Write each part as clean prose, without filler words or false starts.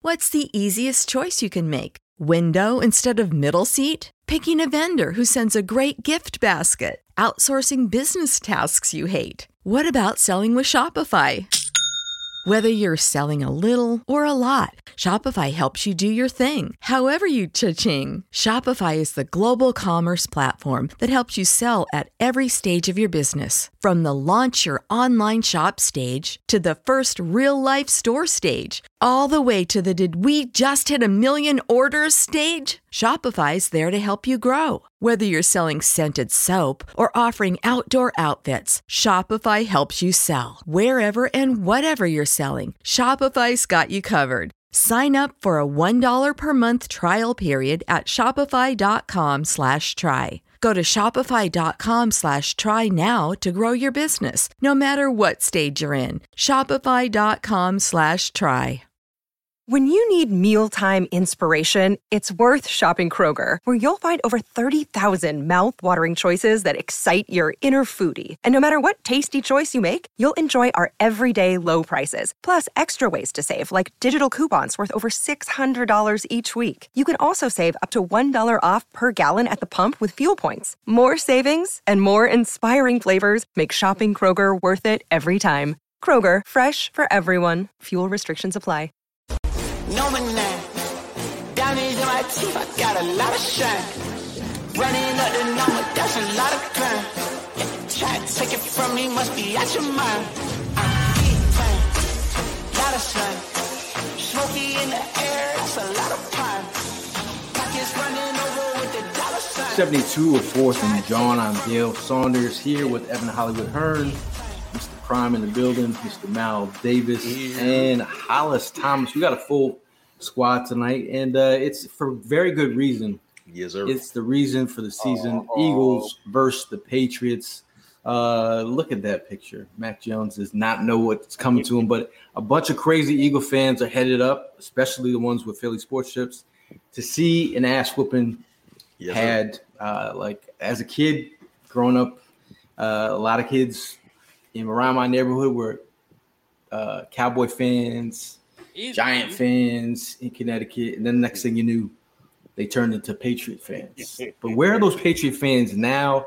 What's the easiest choice you can make? Window instead of middle seat? Picking a vendor who sends a great gift basket? Outsourcing business tasks you hate? What about selling with Shopify? Whether you're selling a little or a lot, Shopify helps you do your thing, however you cha-ching. Shopify is the global commerce platform that helps you sell at every stage of your business. From the launch your online shop stage to the first real-life store stage, all the way to the did we just hit a million orders stage. Shopify's there to help you grow. Whether you're selling scented soap or offering outdoor outfits, Shopify helps you sell. Wherever and whatever you're selling, Shopify's got you covered. Sign up for a $1 per month trial period at shopify.com/try. Go to shopify.com/try now to grow your business, no matter what stage you're in. Shopify.com/try. When you need mealtime inspiration, it's worth shopping Kroger, where you'll find over 30,000 mouth-watering choices that excite your inner foodie. And no matter what tasty choice you make, you'll enjoy our everyday low prices, plus extra ways to save, like digital coupons worth over $600 each week. You can also save up to $1 off per gallon at the pump with fuel points. More savings and more inspiring flavors make shopping Kroger worth it every time. Kroger, fresh for everyone. Fuel restrictions apply. No man, diamonds in my teeth, I got a lot of shine. Running up the number, that's a lot of crime. Try to take it from me, must be out your mind. Big time, lot of sun. Smoky in the air, that's a lot of prime. Pockets running over with the dollar sign. 72 of 4th and John. I'm Dale Saunders here with Evan Hollywood Hearn, Mr. Prime in the building, Mr. Mal Davis, and Hollis Thomas. We got a full squad tonight, and it's for very good reason. Yes, sir. It's the reason for the season. Eagles versus the Patriots. Look at that picture. Mac Jones does not know what's coming to him, but a bunch of crazy Eagle fans are headed up, especially the ones with Philly sports chips, to see an ass whooping. Had like as a kid growing up, a lot of kids around my neighborhood were Cowboy fans, Giant fans in Connecticut, and then the next thing you knew, they turned into Patriot fans. But where are those Patriot fans now?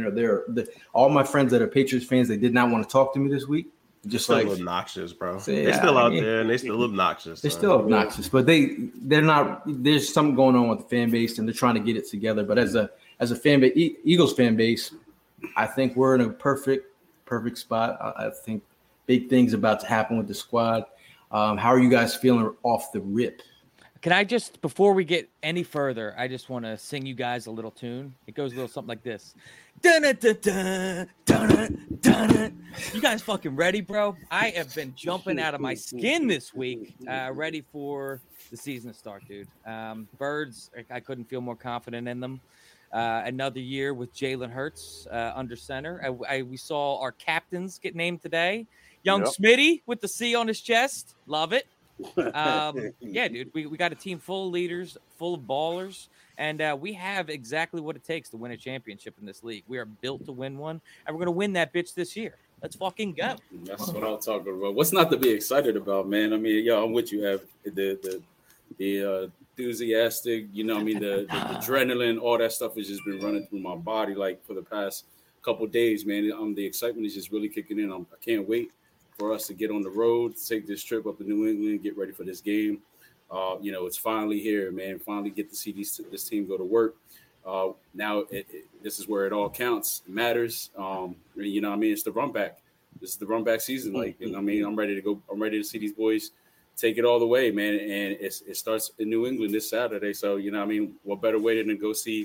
All my friends that are Patriots fans, they did not want to talk to me this week. Just still like obnoxious, bro. They're still out there and they're still obnoxious. They're still obnoxious, but they're not. There's something going on with the fan base, and they're trying to get it together. But as a fan base, Eagles fan base, I think we're in a perfect spot. I think big things about to happen with the squad. How are you guys feeling off the rip? Can I just, before we get any further, I just want to sing you guys a little tune. It goes a little something like this. Dun-dun-dun-dun, dun-dun-dun-dun. You guys fucking ready, bro? I have been jumping out of my skin this week, ready for the season to start, dude. Birds, I couldn't feel more confident in them. Another year with Jalen Hurts under center. We saw our captains get named today. Young Smitty with the C on his chest. Love it. Yeah, dude, we got a team full of leaders, full of ballers, and we have exactly what it takes to win a championship in this league. We are built to win one, and we're going to win that bitch this year. Let's fucking go. That's what I'm talking about. What's not to be excited about, man? I mean, I'm with you, Have the enthusiastic, the adrenaline, all that stuff has just been running through my body like for the past couple of days, man. The excitement is just really kicking in. I can't wait for us to get on the road, take this trip up to New England, get ready for this game. It's finally here, man. Finally get to see this team go to work. Now this is where it all counts. It matters. It's the run back. This is the run back season. I'm ready to go. I'm ready to see these boys take it all the way, man. And it starts in New England this Saturday. So, what better way than to go see,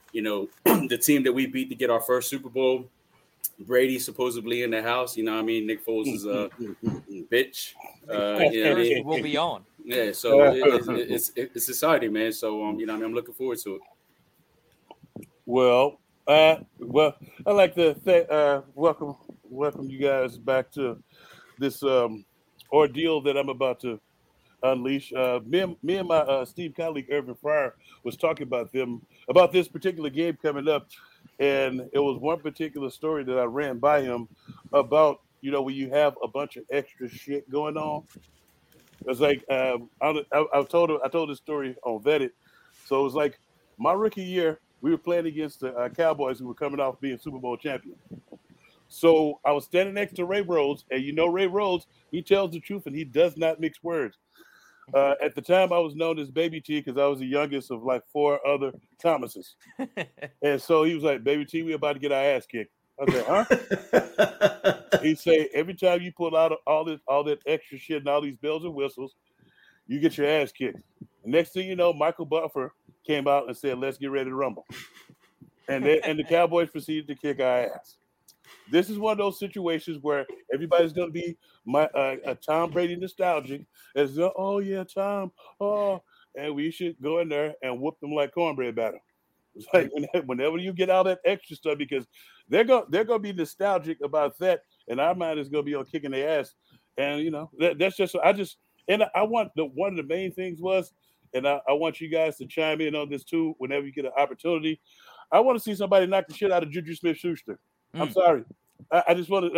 the team that we beat to get our first Super Bowl. Brady supposedly in the house, Nick Foles is a bitch. We'll be on. Yeah, so it's exciting, man. So I'm looking forward to it. Well, I'd like to welcome you guys back to this ordeal that I'm about to unleash. Me and my esteemed colleague Irvin Fryer was talking about this particular game coming up. And it was one particular story that I ran by him about, when you have a bunch of extra shit going on was like I told this story on Vetted. So it was like my rookie year, we were playing against the Cowboys who were coming off being Super Bowl champion. So I was standing next to Ray Rhodes, and Ray Rhodes, he tells the truth and he does not mix words. At the time, I was known as Baby T because I was the youngest of like 4 other Thomases. And so he was like, Baby T, we about to get our ass kicked. I was like, huh? He say, every time you pull out all that extra shit and all these bells and whistles, you get your ass kicked. Next thing you know, Michael Buffer came out and said, let's get ready to rumble. And the Cowboys proceeded to kick our ass. This is one of those situations where everybody's going to be a Tom Brady nostalgic. As oh yeah, Tom, and we should go in there and whoop them like cornbread batter. It's like whenever you get all that extra stuff, because they're gonna be nostalgic about that, and our mind is gonna be on kicking their ass. And that's just I want one of the main things was, and I want you guys to chime in on this too whenever you get an opportunity. I want to see somebody knock the shit out of Juju Smith-Schuster. I'm sorry. I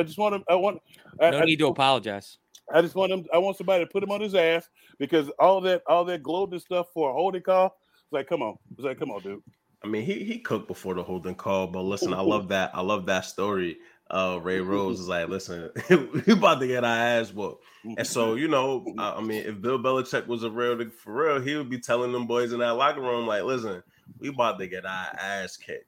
need to apologize. I want somebody to put him on his ass because all that gloating stuff for a holding call. It's like, come on, dude. I mean, he cooked before the holding call, but listen, I love that story. Ray Rhodes is like, listen, we about to get our ass whooped. And so, I mean, if Bill Belichick was for real, he would be telling them boys in that locker room, like, listen, we about to get our ass kicked.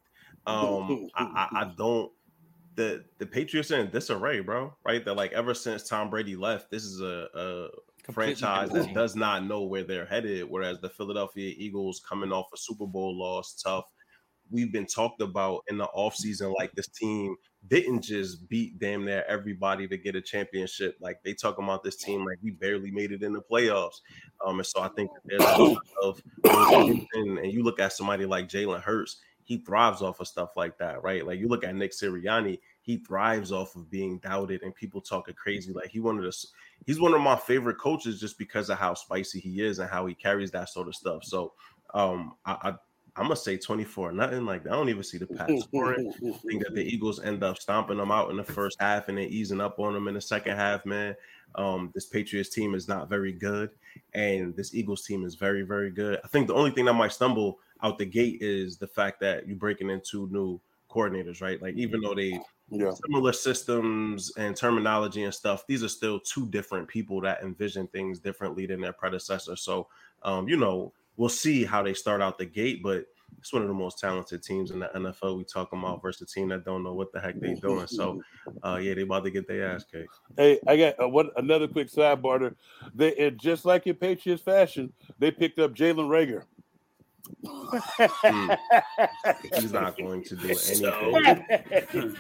I don't. The Patriots are in disarray, bro. Right? That like ever since Tom Brady left, this is a franchise that does not know where they're headed. Whereas the Philadelphia Eagles coming off a Super Bowl loss, tough. We've been talked about in the offseason, like this team didn't just beat damn near everybody to get a championship. Like they talking about this team like we barely made it in the playoffs. And so I think that there's a lot of and you look at somebody like Jalen Hurts. He thrives off of stuff like that, right? Like you look at Nick Sirianni, he thrives off of being doubted and people talking crazy. Like he's one of my favorite coaches just because of how spicy he is and how he carries that sort of stuff. So I'm gonna say 24-0. Like I don't even see the Pats scoring. I think that the Eagles end up stomping them out in the first half and then easing up on them in the second half, man. This Patriots team is not very good, and this Eagles team is very, very good. I think the only thing that might stumble out the gate is the fact that you're breaking into new coordinators, right? Like even though they similar systems and terminology and stuff, these are still 2 different people that envision things differently than their predecessor. So, we'll see how they start out the gate, but it's one of the most talented teams in the NFL we talking about versus a team that don't know what the heck they doing. So, they about to get their ass kicked. Hey, I got another quick sidebar. They just like in Patriots fashion, they picked up Jalen Reagor. He's not going to do anything.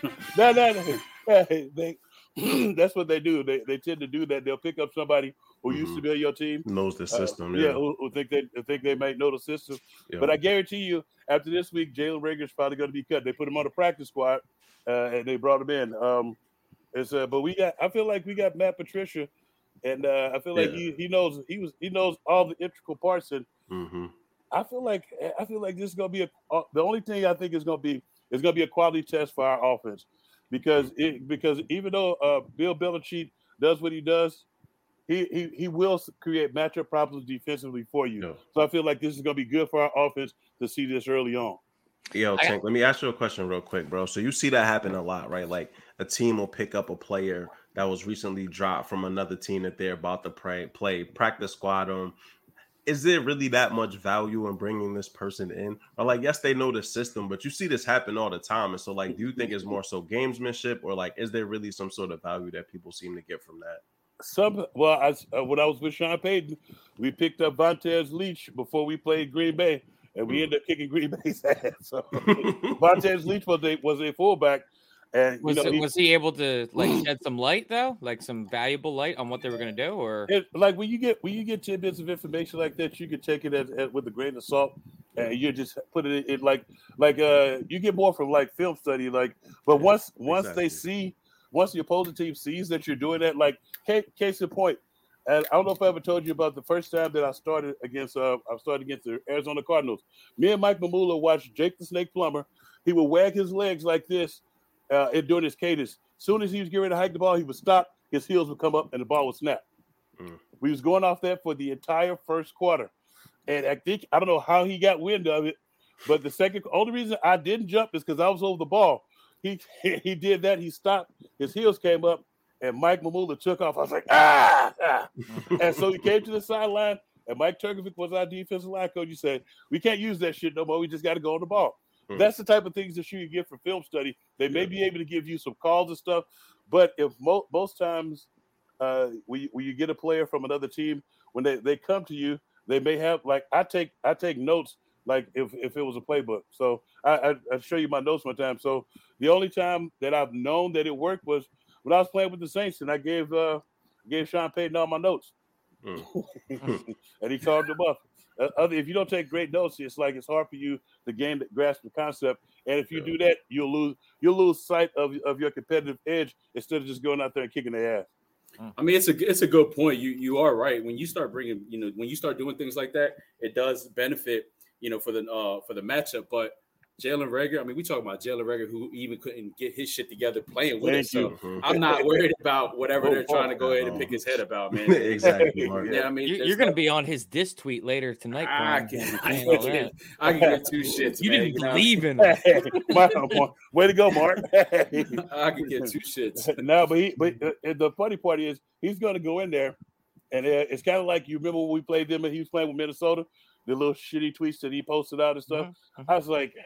No. That's what they do. They tend to do that. They'll pick up somebody who used to be on your team, knows the system. Who think they might know the system. Yeah. But I guarantee you, after this week, Jalen Reagor is probably going to be cut. They put him on the practice squad, and they brought him in. But I feel like we got Matt Patricia, and I feel like he knows all the integral parts. And I feel like this is going to be the only thing I think is going to be a quality test for our offense, because even though Bill Belichick does what he does, he will create matchup problems defensively for you. Yeah. So I feel like this is going to be good for our offense to see this early on. Yo, Tank, let me ask you a question real quick, bro. So you see that happen a lot, right? Like a team will pick up a player that was recently dropped from another team that they're about to play practice squad on. Is there really that much value in bringing this person in? Or like, yes, they know the system, but you see this happen all the time. And so like, do you think it's more so gamesmanship, or like, is there really some sort of value that people seem to get from that? When I was with Sean Payton, we picked up Vontez Leach before we played Green Bay, and we ended up kicking Green Bay's ass. So Vontez Leach was a fullback. And was he able to like shed some light though, like some valuable light on what they were going to do, or like when you get tidbits of information like that, you can take it with a grain of salt, and you just put it in like you get more from like film study, like. But once the opposing team sees that you're doing that, like case in point, and I don't know if I ever told you about the first time that I started against the Arizona Cardinals. Me and Mike Mamula watched Jake the Snake Plummer. He would wag his legs like this. During his cadence, as soon as he was getting ready to hike the ball, he would stop, his heels would come up, and the ball would snap. We was going off that for the entire first quarter. And I don't know how he got wind of it, but the only reason I didn't jump is because I was over the ball. He did that. He stopped. His heels came up, and Mike Mamula took off. I was like, ah. And so he came to the sideline, and Mike Turkovic was our defensive line coach. He said, we can't use that shit no more. We just got to go on the ball. That's the type of things that you get for film study. They may be able to give you some calls and stuff, but if most times when you get a player from another team, when they come to you, they may have, like, I take notes, like if it was a playbook. So I show you my notes one time. So the only time that I've known that it worked was when I was playing with the Saints, and I gave Sean Payton all my notes, and he carved them up. If you don't take great notes, it's hard for you to grasp the concept. And if you do that, you'll lose sight of your competitive edge instead of just going out there and kicking their ass. I mean, it's a good point. You are right. When you start bringing, when you start doing things like that, it does benefit, for the matchup. But Jalen Reagor, I mean, we talking about Jalen Reagor, who even couldn't get his shit together playing with us. So I'm not worried about whatever they're trying to go ahead and pick his head about, man. Exactly. Mark. Yeah, I mean, you're going to be on his diss tweet later tonight. I can get two shits. You didn't believe in it. Way to go, Mark. I can get two shits. No, but the funny part is he's going to go in there, and it's kind of like, you remember when we played them and he was playing with Minnesota, the little shitty tweets that he posted out and stuff. I was like,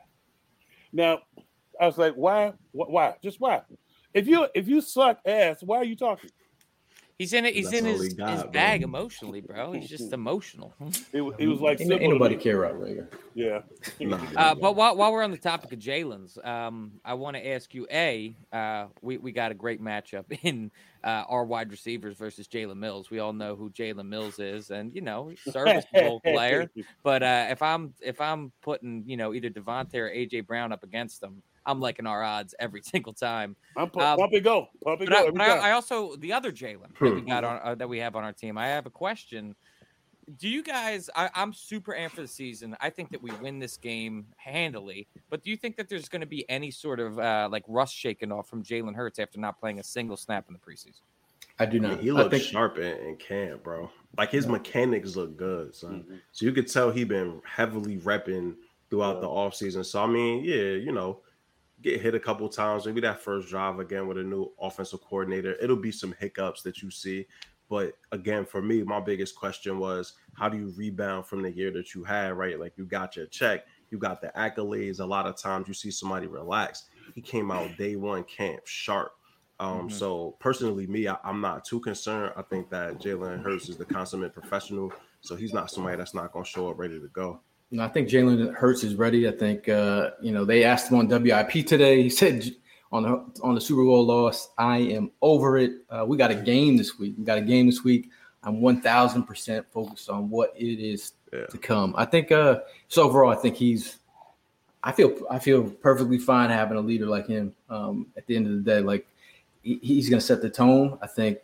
why? Just why? If you suck ass, why are you talking? He's in his bag emotionally, bro. He's just emotional. He was like, ain't nobody care about Reagor. Yeah. But while we're on the topic of Jalen's, I want to ask you, we got a great matchup in our wide receivers versus Jalen Mills. We all know who Jalen Mills is, and serviceable player. But if I'm putting either Devontae or AJ Brown up against them, I'm liking our odds every single time. I'm pump and go. I also, the other Jalen that we got that we have on our team, I have a question. Do you guys? I'm super amped for the season. I think that we win this game handily. But do you think that there's going to be any sort of rust shaken off from Jalen Hurts after not playing a single snap in the preseason? I do not. He looks sharp in camp, bro. Like his mechanics look good, son. So you could tell he been heavily repping throughout the offseason. So I mean, get hit a couple times, maybe that first drive again with a new offensive coordinator. It'll be some hiccups that you see. But again, for me, my biggest question was, how do you rebound from the year that you had, right? Like, you got your check, you got the accolades. A lot of times you see somebody relax. He came out day one camp sharp. So personally, I'm not too concerned. I think that Jalen Hurts is the consummate professional. So he's not somebody that's not going to show up ready to go. No, I think Jalen Hurts is ready. I think, they asked him on WIP today. He said on the Super Bowl loss, I am over it. We got a game this week. I'm 1,000% focused on what it is to come. I think so overall, I think I feel perfectly fine having a leader like him. At the end of the day, like he's going to set the tone. I think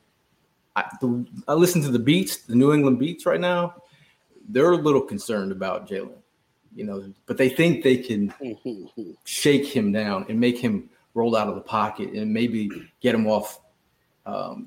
I listen to the New England beats right now. They're a little concerned about Jalen, but they think they can shake him down and make him roll out of the pocket and maybe get him off. When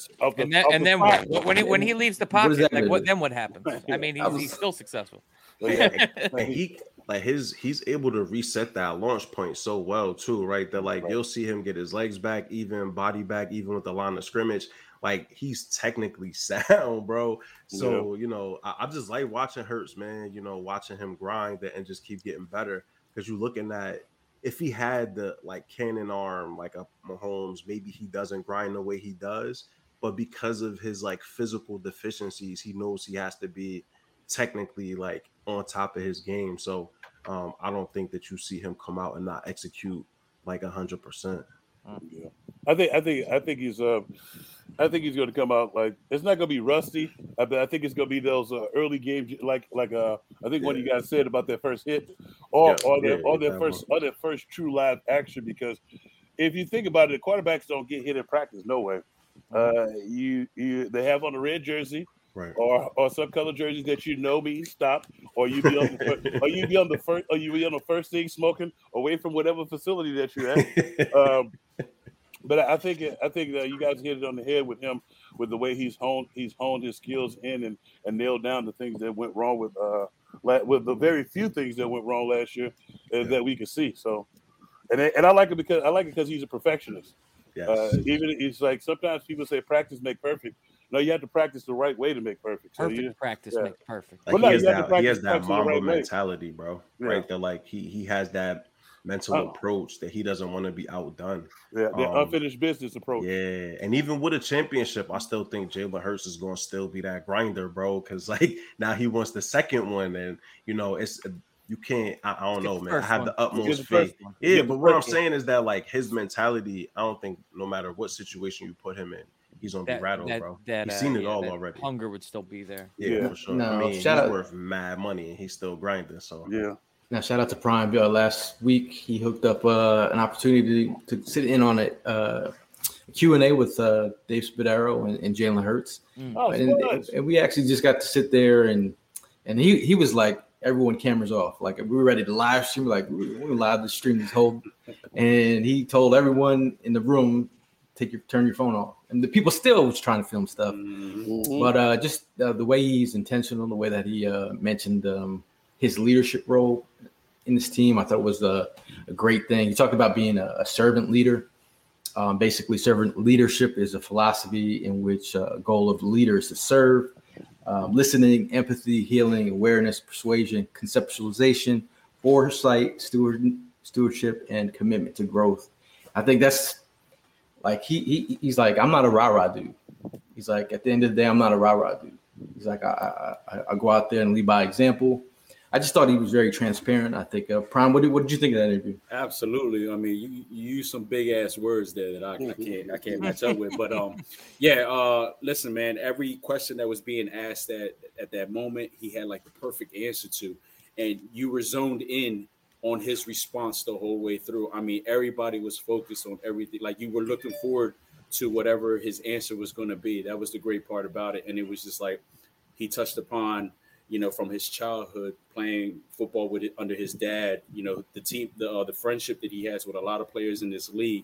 he leaves the pocket, what happens? I mean, he's still successful. And he's able to reset that launch point so well too, right? That you'll see him get his legs back, even body back, even with the line of scrimmage. Like, he's technically sound, bro. So, I just like watching Hurts, man, watching him grind and just keep getting better. Because you're looking at, if he had the cannon arm like a Mahomes, maybe he doesn't grind the way he does. But because of his physical deficiencies, he knows he has to be technically on top of his game. So I don't think that you see him come out and not execute 100%. Yeah, I think he's going to come out it's not going to be rusty. I think it's going to be those early games I think what you guys said about their first hit or their first true live action, because if you think about it, the quarterbacks don't get hit in practice. No way. They have on a red jersey. Right. Or some color jerseys that means stop, or you be on the first thing smoking away from whatever facility that you're at. But I think that you guys hit it on the head with him. with the way he's honed his skills in and nailed down the things that went wrong with the very few things that went wrong last year that we could see. So, and I like it because he's a perfectionist. Yes. Even it's like sometimes people say practice make perfect. No, you have to practice the right way to make perfect. Perfect practice makes perfect. Like he has that Mamba mentality, bro. Yeah. Right? That like he has that mental approach that he doesn't want to be outdone. Yeah, the unfinished business approach. Yeah, and even with a championship, I still think Jalen Hurts is going to still be that grinder, bro. Because like now he wants the second one, and you know it's. You can't. I don't know, man. I have the utmost faith. Yeah, but what I'm saying is that like his mentality, I don't think no matter what situation you put him in, he's gonna be rattled, bro. He's seen it all already. Hunger would still be there. Yeah, for sure. No, I mean, he's worth mad money, and he's still grinding. So yeah. Now, shout out to Prime. Last week he hooked up an opportunity to sit in on a Q&A with Dave Spadaro and Jalen Hurts, and we actually just got to sit there and he was like. Everyone cameras off. Like we were ready to live stream. Like we're live to stream this whole, and he told everyone in the room, turn your phone off. And the people still was trying to film stuff, but just the way he's intentional, the way that he mentioned his leadership role in this team, I thought was a great thing. He talked about being a servant leader. Basically, servant leadership is a philosophy in which goal of the leader is to serve. Listening, empathy, healing, awareness, persuasion, conceptualization, foresight, stewardship, and commitment to growth. I think that's like he's like, I'm not a rah-rah dude. He's like, at the end of the day, I'm not a rah-rah dude. He's like, I go out there and lead by example. I just thought he was very transparent. I think, Prime, what did you think of that interview? Absolutely. I mean, you use some big ass words there that I can't match up with. But listen, man, every question that was being asked at that moment, he had like the perfect answer to, and you were zoned in on his response the whole way through. I mean, everybody was focused on everything. Like you were looking forward to whatever his answer was going to be. That was the great part about it. And it was just like he touched upon, you know, from his childhood playing football with it under his dad, you know, the team, the friendship that he has with a lot of players in this league.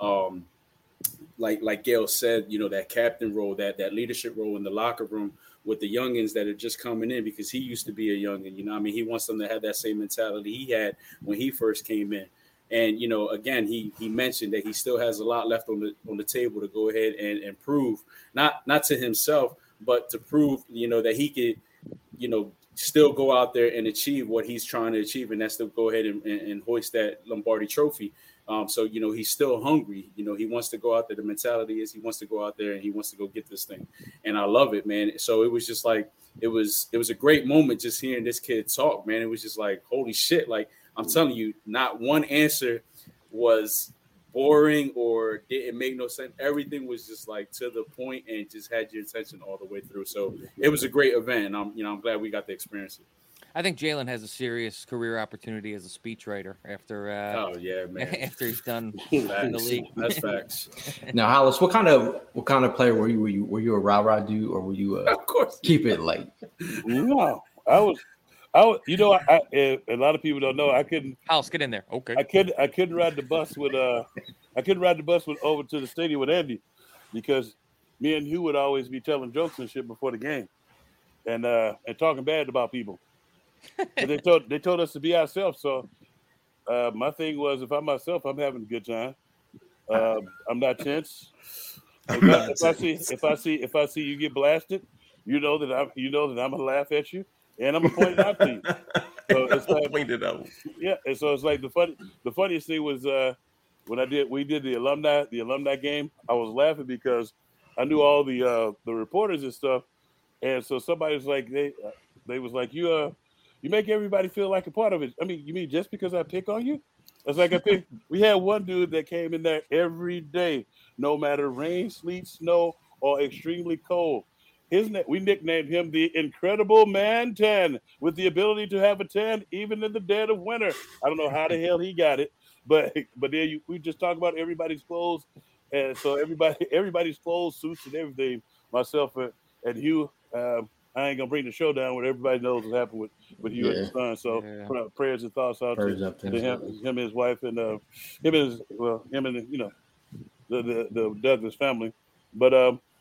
Like Gail said, you know, that captain role, that leadership role in the locker room with the youngins that are just coming in, because he used to be a youngin, you know, I mean, he wants them to have that same mentality he had when he first came in. And, you know, again, he mentioned that he still has a lot left on the table to go ahead and prove, not to himself, but to prove, you know, that he could, you know, still go out there and achieve what he's trying to achieve, and that's to go ahead and hoist that Lombardi trophy. So, you know, he's still hungry. You know, he wants to go out there. The mentality is he wants to go out there and he wants to go get this thing. And I love it, man. So it was just like, it was a great moment just hearing this kid talk, man. It was just like, holy shit. Like, I'm telling you, not one answer was boring or didn't make no sense. Everything was just like to the point and just had your attention all the way through. So it was a great event. And I'm glad we got to experience it. I think Jalen has a serious career opportunity as a speechwriter after after he's done in the league. That's facts. Now, Hollis, what kind of player were you? Were you a rah-rah dude, or were you of course keep it light? No, I was. You know, a lot of people don't know. I couldn't. House, get in there. Okay. I couldn't ride the bus with over to the stadium with Andy, because me and Hugh would always be telling jokes and shit before the game, and talking bad about people. But they told us to be ourselves. So my thing was, if I'm myself, I'm having a good time. I'm not tense. If I see you get blasted, you know that I'm gonna laugh at you. And I'm gonna point it out to you. So it's like, point it out. Yeah, and so it's like the funniest thing was when we did the alumni game. I was laughing because I knew all the reporters and stuff, and so somebody was like, they was like, you make everybody feel like a part of it. I mean, you mean just because I pick on you? It's like we had one dude that came in there every day, no matter rain, sleet, snow, or extremely cold. We nicknamed him the Incredible Man 10, with the ability to have a 10 even in the dead of winter. I don't know how the hell he got it, but there we just talk about everybody's clothes, and so everybody's clothes, suits, and everything. Myself and Hugh, I ain't gonna bring the show down when everybody knows what happened with Hugh and his son. So prayers and thoughts out to him and his wife, and him and the Douglas family, but.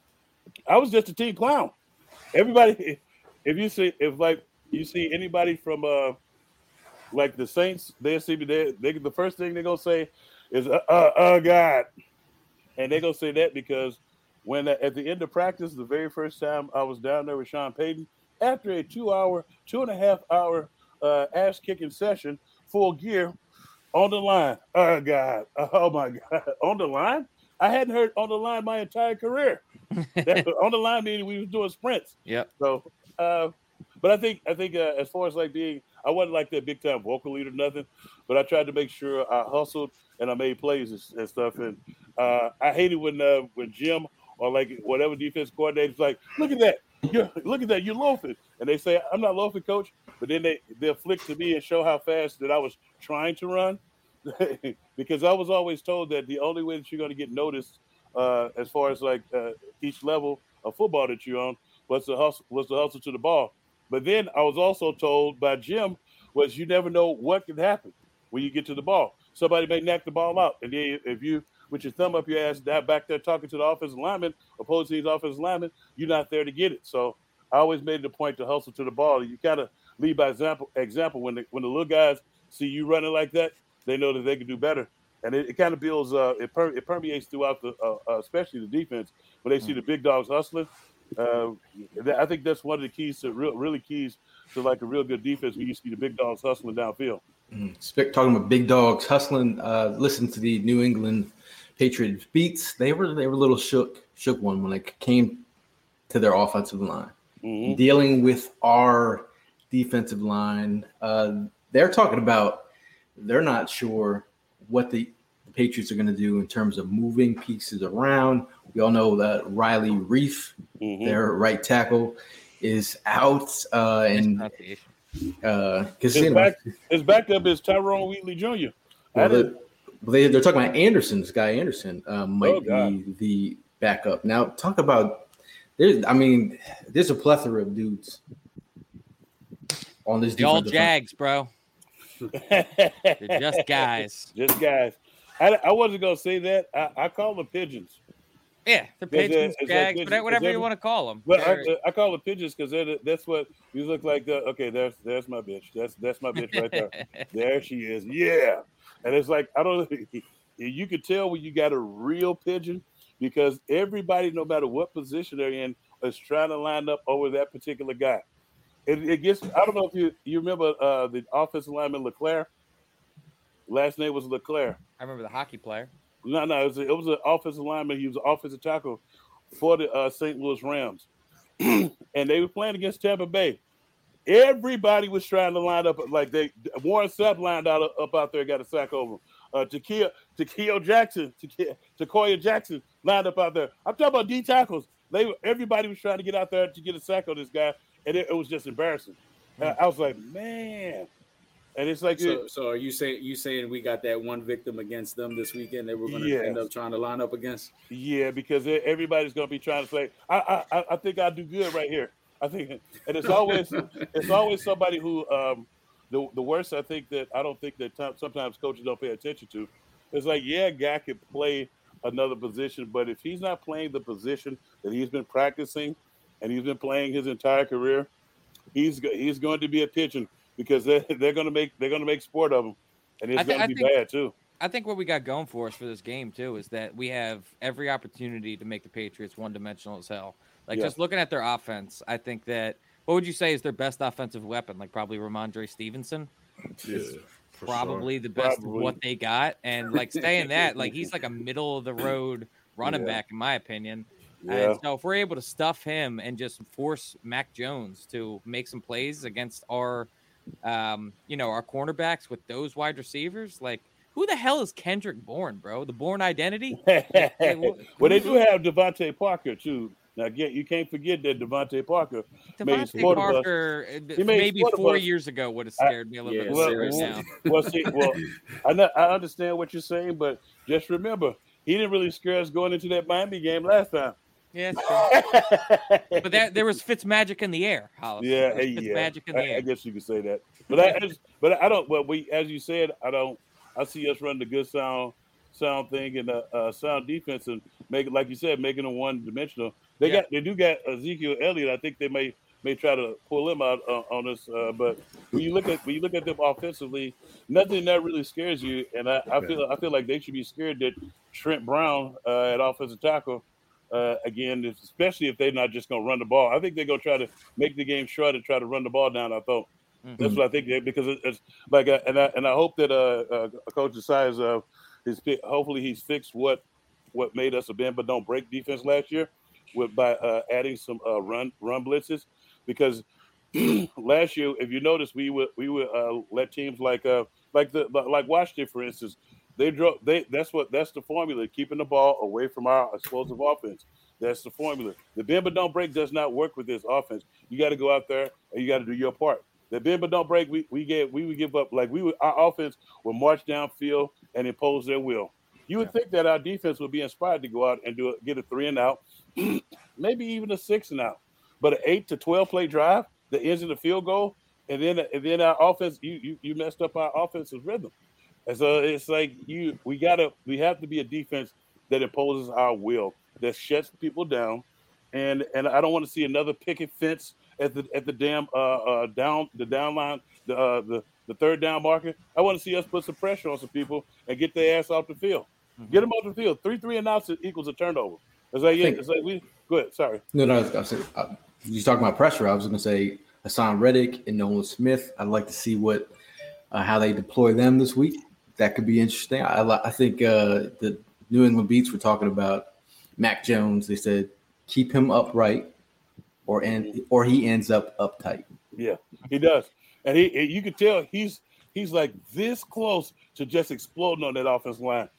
I was just a team clown. Everybody, if you see anybody from like the Saints, they see me. They the first thing they're gonna say is God, and they're gonna say that because when at the end of practice, the very first time I was down there with Sean Payton, after a 2.5 hour ass kicking session, full gear on the line. Oh God, oh my God, on the line. I hadn't heard on the line my entire career. On the line meaning we was doing sprints. Yep. So, but I think as far as like being, I wasn't like that big time vocal leader, nothing. But I tried to make sure I hustled and I made plays and stuff. And I hated when Jim or like whatever defense coordinator's like, look at that, you're loafing, and they say I'm not loafing, coach. But then they'll flick to me and show how fast that I was trying to run. Because I was always told that the only way that you're going to get noticed as far as like each level of football that you're on was the hustle to the ball. But then I was also told by Jim was you never know what can happen when you get to the ball. Somebody may knock the ball out, and then if you with your thumb up your ass back there talking to the offensive lineman, opposing his offensive lineman, you're not there to get it. So I always made it a point to hustle to the ball. You kind of lead by example. When the little guys see you running like that, they know that they can do better, and it kind of builds. It permeates throughout the, especially the defense when they see the big dogs hustling. I think that's one of the keys to really keys to like a real good defense when you see the big dogs hustling downfield. Talking about big dogs hustling. Listen to the New England Patriots beats. They were a little shook one when it came to their offensive line, dealing with our defensive line. They're talking about. They're not sure what the Patriots are going to do in terms of moving pieces around. We all know that Riley Reif, their right tackle, is out. And his backup is Tyrone Wheatley Jr. They're talking about Anderson. This guy Anderson might be the backup. Now, talk about there's a plethora of dudes on this. The all Jags, bro. They're just guys. Just guys. I wasn't gonna say that. I call them pigeons. Yeah, they're pigeons, Jags, like whatever you want to call them. Well, I call them pigeons because that's what you look like. Okay, there's my bitch. That's my bitch right there. There she is. Yeah, and it's like I don't. You can tell when you got a real pigeon because everybody, no matter what position they're in, is trying to line up over that particular guy. It gets. I don't know if you remember the offensive lineman Leclerc. Last name was Leclerc. I remember the hockey player. No, it was an offensive lineman. He was an offensive tackle for the St. Louis Rams, and they were playing against Tampa Bay. Everybody was trying to line up like Warren Sapp lined up out there, got a sack over him. Takoya Jackson lined up out there. I'm talking about D tackles. Everybody was trying to get out there to get a sack on this guy. And it was just embarrassing. I was like, man. And it's like so are you saying we got that one victim against them this weekend that we're going to end up trying to line up against? Yeah, because everybody's going to be trying to say, I think I'll do good right here. I think, and it's always somebody who the worst I don't think that sometimes coaches don't pay attention to. It's like, a guy could play another position, but if he's not playing the position that he's been practicing and he's been playing his entire career, he's going to be a pigeon because they're going to make sport of him, and it's going to be bad too. I think what we got going for us for this game too is that we have every opportunity to make the Patriots one-dimensional as hell. Just looking at their offense, I think that what would you say is their best offensive weapon? Like probably Ramondre Stevenson. Yeah. Probably the best of what they got, and saying that, he's like a middle of the road running back in my opinion. Yeah. And so if we're able to stuff him and just force Mac Jones to make some plays against our cornerbacks with those wide receivers, who the hell is Kendrick Bourne, bro? The Bourne identity? Well, they do have Devontae Parker too. Now, you can't forget that Devontae Parker maybe 4 years ago would have scared me a little bit. I understand what you're saying, but just remember, he didn't really scare us going into that Miami game last time. Yeah, true. But there was Fitzmagic in the air, Hollis. Magic in the air. I guess you could say that. But I don't. Well, as you said, I see us run the good sound thing and sound defense and make it, like you said, making them one dimensional. They do got Ezekiel Elliott. I think they may try to pull him out on us. But when you look at them offensively, nothing that really scares you. And I feel like they should be scared that Trent Brown at offensive tackle again, especially if they're not just going to run the ball. I think they're going to try to make the game short and try to run the ball down. I thought that's what I think, because it's like, and I hope that Coach decides hopefully he's fixed what made us a bend but don't break defense last year by adding some run blitzes, because last year, if you notice, we would let teams like Washington, for instance, that's the formula, keeping the ball away from our explosive offense. That's the formula. The bend but don't break does not work with this offense. You got to go out there and you got to do your part. The bend but don't break, we would give up, our offense would march downfield and impose their will. You would think that our defense would be inspired to go out and get a 3 and out, maybe even a 6 and out, but an 8 to 12 play drive that ends in a field goal, and then our offense, you messed up our offensive rhythm. And so it's like we have to be a defense that imposes our will, that shuts people down, and I don't want to see another picket fence at the damn down line, the third down marker. I want to see us put some pressure on some people and get their ass off the field. Get them off the field. 3 and outs equals a turnover. It's like we go ahead. Sorry. No, you talking about pressure. I was going to say Hassan Reddick and Nolan Smith. I'd like to see how they deploy them this week. That could be interesting. I think the New England Beats were talking about Mac Jones. They said keep him upright, or he ends up uptight. Yeah, he does, and you can tell he's like this close to just exploding on that offensive line.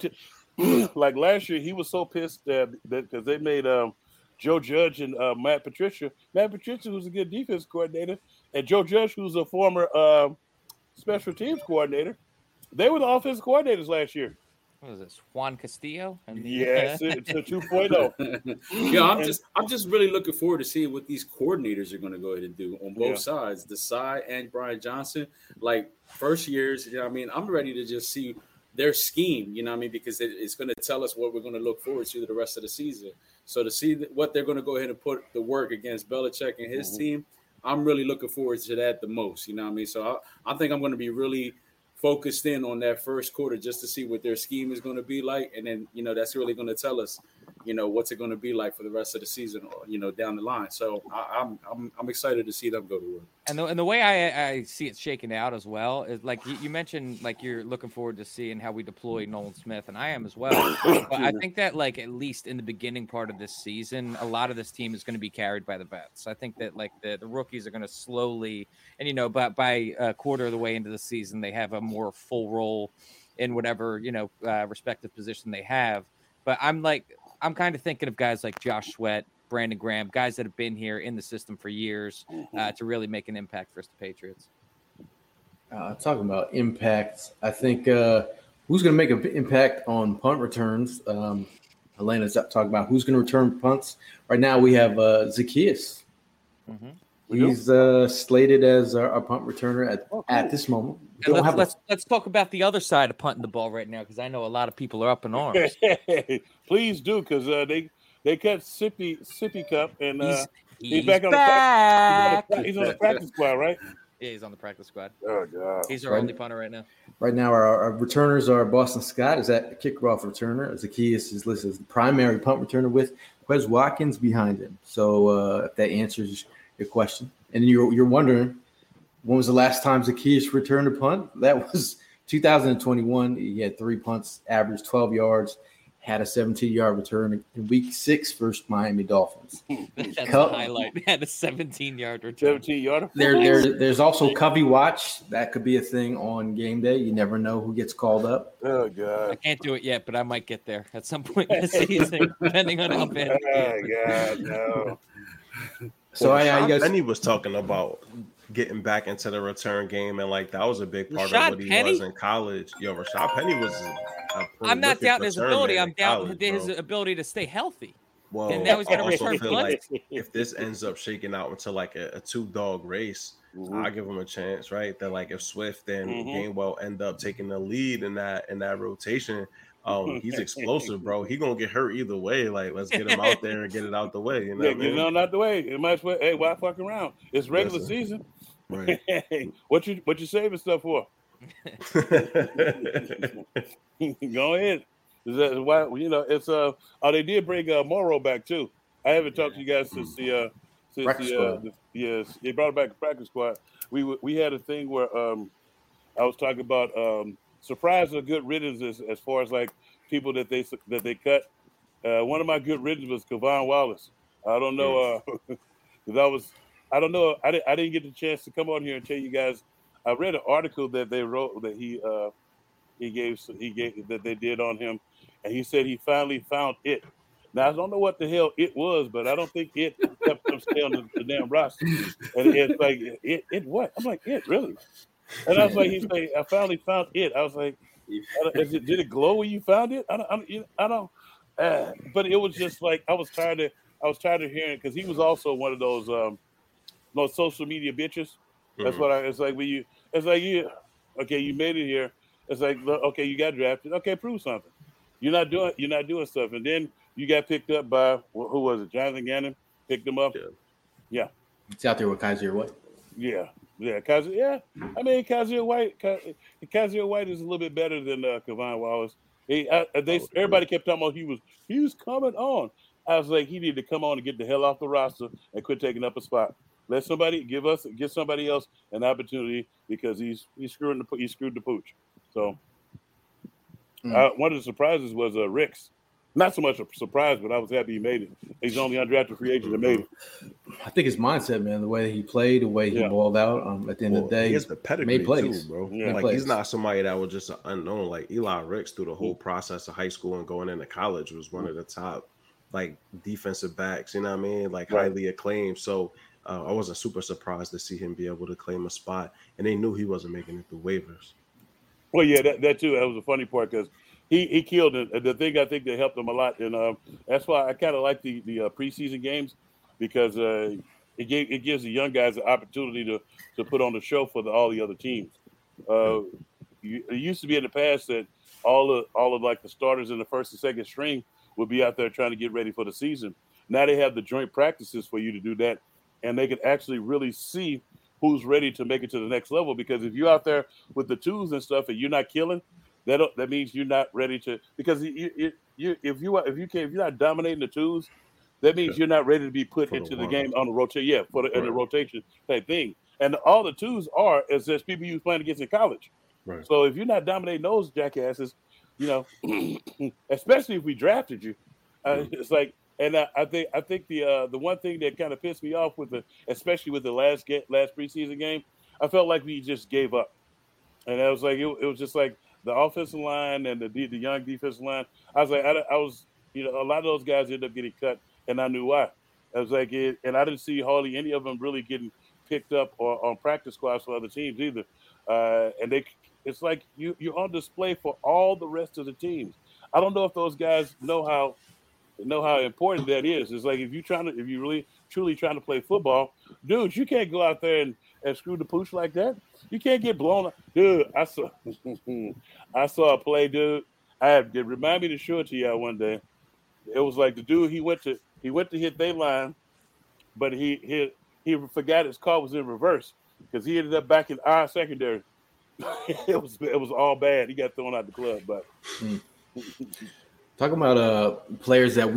Like last year, he was so pissed that because they made Joe Judge and Matt Patricia. Matt Patricia was a good defense coordinator, and Joe Judge, who's a former special teams coordinator. They were the offensive coordinators last year. What was this, Juan Castillo? Yes, it's a 2.0. Yeah, I'm just really looking forward to seeing what these coordinators are going to go ahead and do on both sides, Desai and Brian Johnson. Like first years, I'm ready to just see their scheme, because it's going to tell us what we're going to look forward to the rest of the season. So to see what they're going to go ahead and put the work against Belichick and his team, I'm really looking forward to that the most. So I think I'm going to be really focused in on that first quarter just to see what their scheme is going to be like. And then, that's really going to tell us, what's it going to be like for the rest of the season, down the line. So I'm excited to see them go to work. And the way I see it shaking out as well is like you mentioned, like you're looking forward to seeing how we deploy Nolan Smith, and I am as well. But I think that like at least in the beginning part of this season, a lot of this team is going to be carried by the vets. I think that like the rookies are going to slowly, and by a quarter of the way into the season, they have a more full role in whatever respective position they have. But I'm kind of thinking of guys like Josh Sweat, Brandon Graham, guys that have been here in the system for years to really make an impact for the Patriots. Talking about impact, I think who's going to make an impact on punt returns? Elena's talking about who's going to return punts. Right now we have Zacchaeus. Mm-hmm. He's slated as our punt returner at this moment. Let's talk about the other side of punting the ball right now, because I know a lot of people are up in arms. Please do, because they cut Sippy Cup, and he's back on he's on the practice squad, right? Yeah, he's on the practice squad. Oh God, he's our only punter right now. Right now, our returners are Boston Scott is that kickoff returner. Zacchaeus is listed as the primary punt returner with Quez Watkins behind him. So if that answers your question, and you're wondering when was the last time Zacchaeus returned a punt? That was 2021. He had 3 punts, averaged 12 yards, had a 17-yard return in Week 6 versus Miami Dolphins. That's a highlight. Had a 17-yard return. 17-yard. There's also Covey Watch. That could be a thing on game day. You never know who gets called up. Oh God! I can't do it yet, but I might get there at some point in the season, depending on how bad. Oh God, no. So you guys. Penny was talking about getting back into the return game, and like that was a big part of what he was in college. Yo, Rashad Penny was. I'm not doubting his ability. I'm doubting his ability to stay healthy. Well, and now he's going to return feel like if this ends up shaking out into like a 2-dog race, I'll give him a chance, right? That like if Swift and Gainwell end up taking the lead in that rotation, He's explosive, bro. He gonna get hurt either way. Like, let's get him out there and get it out the way. You know, yeah, get it on out the way. It might as well. Hey, why fuck around? It's regular season. Right. What you saving stuff for? Go ahead. Is that why? You know, it's they did bring Morrow back too. I haven't talked to you guys since they brought it back to practice squad. We had a thing where I was talking about surprise or good riddance as far as like people that they cut. One of my good riddance was Kevon Wallace. I don't know because I don't know. I didn't get the chance to come on here and tell you guys. I read an article that they wrote that he gave that they did on him, and he said he finally found it. Now I don't know what the hell it was, but I don't think it kept him stay on the damn roster. And it's like it what? I'm like, it really? And I was like, he's like, I finally found it. I was like, did it glow when you found it? I don't. But it was just like I was tired of hearing, because he was also one of those social media bitches. That's what it's like when you. It's like you made it here. It's like, okay, you got drafted. Okay, prove something. You're not doing stuff, and then you got picked up by who was it? Jonathan Gannon picked him up. Yeah. It's out there with Kaiser White. Yeah. Kaiser. Yeah. I mean, Kaiser White is a little bit better than Kevon Wallace. Everybody kept talking about he was coming on. I was like, he needed to come on and get the hell off the roster and quit taking up a spot. Let somebody give somebody else an opportunity, because he's screwed the pooch. So one of the surprises was Ricks. Not so much a surprise, but I was happy he made it. He's the only undrafted free agent that made it. I think his mindset, man, the way that he played, the way he balled out. At the end of the day, he has the pedigree made plays too, bro. Yeah. Like he's not somebody that was just an unknown. Like Eli Ricks, through the whole process of high school and going into college, was one of the top like defensive backs. You know what I mean? Like highly acclaimed. So I wasn't super surprised to see him be able to claim a spot, and they knew he wasn't making it through waivers. Well, yeah, that too. That was the funny part, because he killed it. The thing I think that helped him a lot, and that's why I kind of like the preseason games, because it gives the young guys the opportunity to put on the show for all the other teams. It used to be in the past that all of like the starters in the first and second string would be out there trying to get ready for the season. Now they have the joint practices for you to do that, and they can actually really see who's ready to make it to the next level. Because if you're out there with the twos and stuff and you're not killing, that means you're not ready to. Because if you're not dominating the twos, that means you're not ready to be put into the game on the rotation. Yeah, in the rotation type thing. And all the twos is just people you was playing against in college. Right. So if you're not dominating those jackasses, especially if we drafted you, it's like. And I think the one thing that kind of pissed me off especially with the last preseason game, I felt like we just gave up, and I was like, it was just like the offensive line and the young defensive line. I was like, I was a lot of those guys ended up getting cut, and I knew why. I was like, and I didn't see hardly any of them really getting picked up or on practice squads for other teams either. And it's like you're on display for all the rest of the teams. I don't know if those guys know how important that is. It's like if you really truly trying to play football, dude, you can't go out there and screw the pooch like that. You can't get blown up. Dude, I saw a play, dude. It reminded me to show it to y'all one day. It was like the dude he went to hit their line, but he forgot his car was in reverse, because he ended up back in our secondary. It was all bad. He got thrown out the club, but talking about players that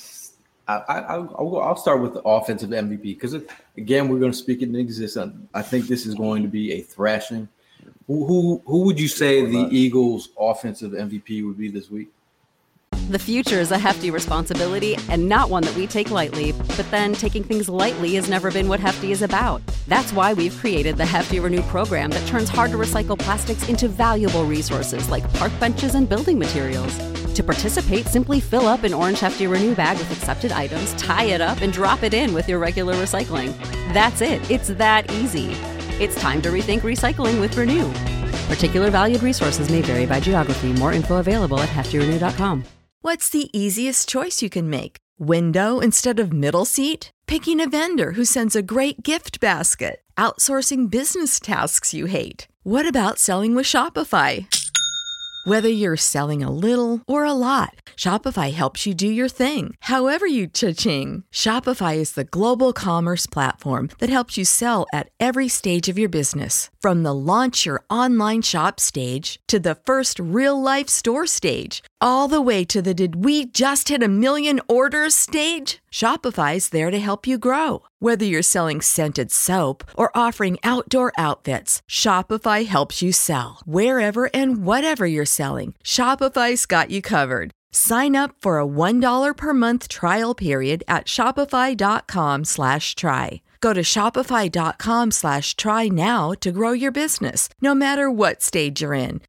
I'll start with the offensive MVP, because again, we're going to speak it into existence. I think this is going to be a thrashing. Who would you say the Eagles' offensive MVP would be this week? The future is a hefty responsibility, and not one that we take lightly. But then taking things lightly has never been what Hefty is about. That's why we've created the Hefty Renew program that turns hard-to-recycle plastics into valuable resources like park benches and building materials. To participate, simply fill up an orange Hefty Renew bag with accepted items, tie it up, and drop it in with your regular recycling. That's it. It's that easy. It's time to rethink recycling with Renew. Particular valued resources may vary by geography. More info available at heftyrenew.com. What's the easiest choice you can make? Window instead of middle seat? Picking a vendor who sends a great gift basket? Outsourcing business tasks you hate? What about selling with Shopify? Whether you're selling a little or a lot, Shopify helps you do your thing, however you cha-ching. Shopify is the global commerce platform that helps you sell at every stage of your business. From the launch your online shop stage to the first real-life store stage, all the way to the did we just hit a million orders stage. Shopify's there to help you grow. Whether you're selling scented soap or offering outdoor outfits, Shopify helps you sell. Wherever and whatever you're selling, Shopify's got you covered. Sign up for a $1 per month trial period at shopify.com/try. Go to shopify.com/try now to grow your business, no matter what stage you're in.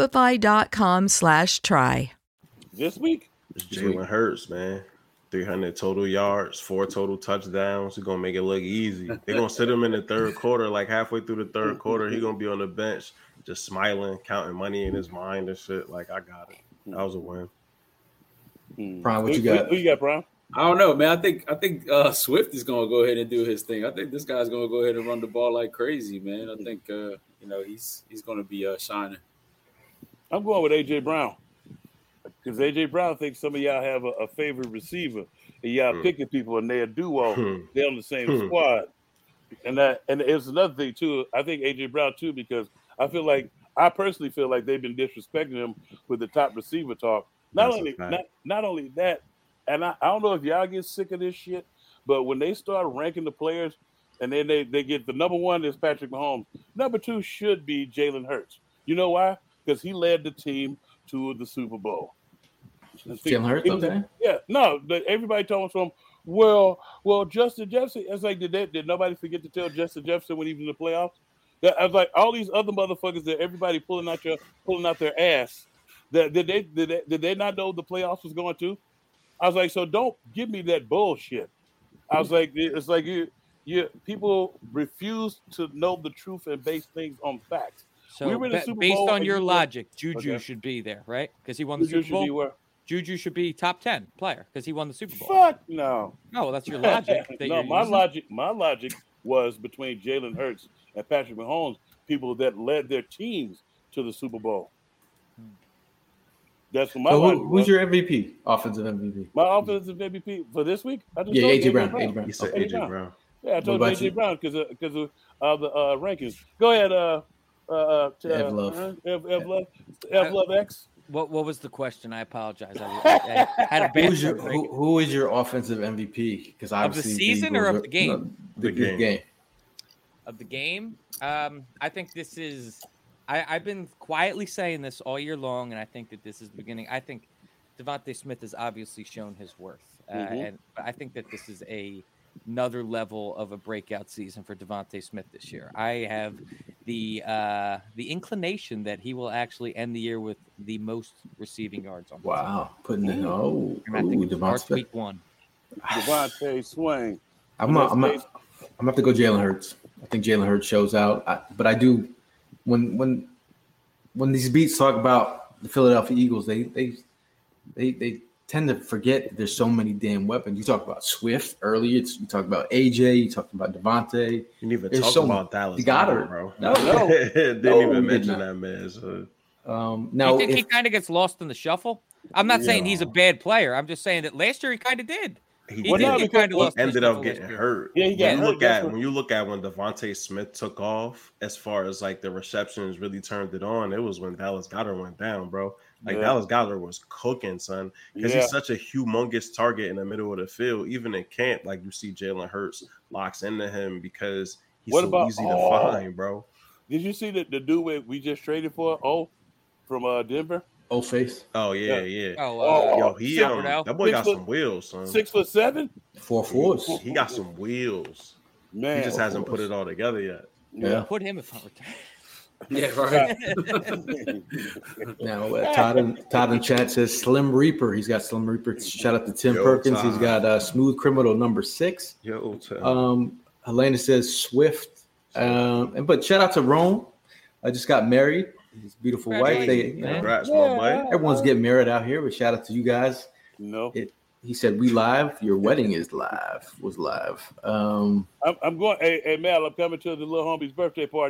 Shopify.com/try. This week? It's Jalen Hurts, man. 300 total yards, 4 total touchdowns. He's going to make it look easy. They're going to sit him in the third quarter, like halfway through the third quarter. He's going to be on the bench just smiling, counting money in his mind and shit. Like, I got it. That was a win. Brian, what you got? Who you got, Brian? I don't know, man. I think Swift is going to go ahead and do his thing. I think this guy's going to go ahead and run the ball like crazy, man. I think he's going to be shining. I'm going with A.J. Brown. Because A.J. Brown thinks some of y'all have a favorite receiver, and y'all picking people, and they're a duo. They're on the same squad, and it's another thing too. I think A.J. Brown too, because I personally feel like they've been disrespecting him with the top receiver talk. Not only that, and I don't know if y'all get sick of this shit, but when they start ranking the players, and then they get the number one is Patrick Mahomes, number two should be Jalen Hurts. You know why? Because he led the team to the Super Bowl. Jalen Hurts, okay. Yeah, no, but everybody told him, well, Justin Jefferson. It's like, did nobody forget to tell Justin Jefferson when he was in the playoffs? I was like, all these other motherfuckers that everybody pulling out their ass. Did they not know the playoffs was going to? I was like, so don't give me that bullshit. I was like, it's like you people refuse to know the truth and base things on facts. So based on your logic, Juju should be there, right? Because he won the Super Bowl. Juju should be top 10 player because he won the Super Bowl. Fuck no. No, well, that's your logic. No, my logic was between Jalen Hurts and Patrick Mahomes, people that led their teams to the Super Bowl. That's what my logic was. Who's your MVP? Offensive MVP? My offensive MVP for this week? A.J. Brown. You said A.J. Brown. Yeah, I told you A.J. Brown because of the rankings. Go ahead, F Love X. What was the question? I apologize. I had a bad. Who is your offensive MVP? Because of the season or of the game? The game. Of the game. I think this is. I've been quietly saying this all year long, and I think that this is the beginning. I think DeVonta Smith has obviously shown his worth, and I think that this is another level of a breakout season for DeVonta Smith this year. I have the inclination that he will actually end the year with the most receiving yards on. Wow, putting it. DeVonta Smith. Week 1. DeVonta Swain. I'm gonna have to go Jalen Hurts. I think Jalen Hurts shows out, but I do. When these beats talk about the Philadelphia Eagles, they tend to forget that there's so many damn weapons. You talk about Swift earlier. You talk about AJ. You talked about Devontae. You didn't even talk about Dallas. Goddard, bro. No. Didn't even mention that man. So. Now, you think he kind of gets lost in the shuffle? I'm not saying he's a bad player. I'm just saying that last year he kind of did. He ended up getting hurt. Yeah, When you look at when DeVonta Smith took off, as far as like the receptions really turned it on, it was when Dallas Goedert went down, bro. Dallas Goedert was cooking, son, because he's such a humongous target in the middle of the field. Even in camp, like you see Jalen Hurts locks into him because he's easy to find, bro. Did you see the dude we just traded for? From Denver. Face. Oh yeah. Yo, that boy got some wheels, son. 6'7", 4'4". He got some wheels. Man, he just hasn't put it all together yet. Yeah. Put him in front. Yeah, right. Now, Todd in chat says Slim Reaper. He's got Slim Reaper. Shout out to Tim Perkins. Todd. He's got Smooth Criminal number 6. Helena says Swift. But shout out to Rome. I just got married. His beautiful wife. Congrats, my boy. Everyone's getting married out here, but shout out to you guys. No. He said, "We live. Your wedding is live. Was live." I'm going. Hey, Mal, I'm coming to the little homie's birthday party.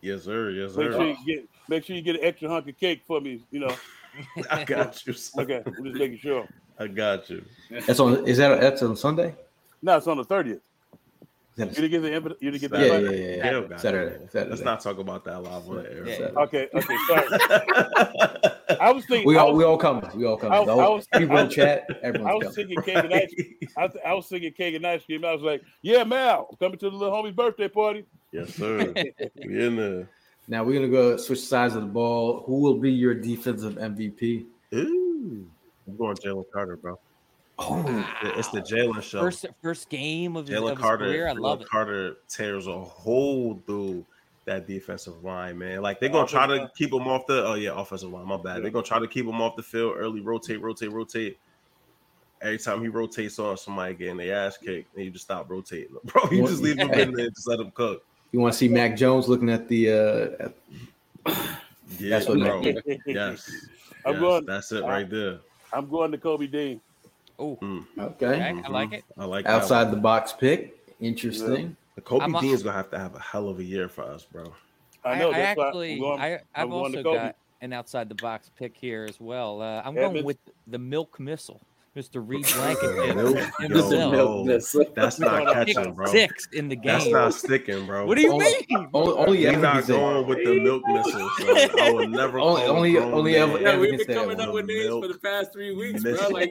Yes, sir. Yes, Make sir. sure you get an extra hunk of cake for me. You know. I got you. Son. Okay, I'm just making sure. I got you. That's on Sunday? No, it's on the 30th. You didn't get the invite. You didn't get the invite? Yeah. Saturday. Let's not talk about that live on the air. Yeah. Okay. Sorry. I was thinking we all come. People in chat. Everyone's I was thinking cake and ice cream. I was thinking cake and ice cream. I was like, "Yeah, Mal, I'm coming to the little homie's birthday party." Yes, sir. We in there. Now we're gonna go switch sides of the ball. Who will be your defensive MVP? Ooh, I'm going Jalen Carter, bro. Oh, it's the Jalen show. First game of his Carter, career. I love it. Carter tears a hole through that defensive line, man. Like they're gonna try to keep him off the. Oh yeah, offensive line. My bad. They're gonna try to keep him off the field early. Rotate. Every time he rotates on somebody getting their ass kicked, and you just stop rotating, bro. You just leave him in there and just let him cook. You want to see Mac Jones looking at the? That's what, bro. Yes. That's it right there. I'm going to Kobe Dean. Oh, okay. I like it. I like outside the box pick. Interesting. Yeah. The Kobe Dean's gonna have a hell of a year for us, bro. I know. I've also got an outside the box pick here as well. I'm going with the Milk Missile. Mr. Reed Blankenship himself. That's not catching, bro. 6 in the game. That's not sticking, bro. What do you mean? Only We're not going with the Milk Missile. So I will never. Only we've been coming up with names for the past 3 weeks, bro. Like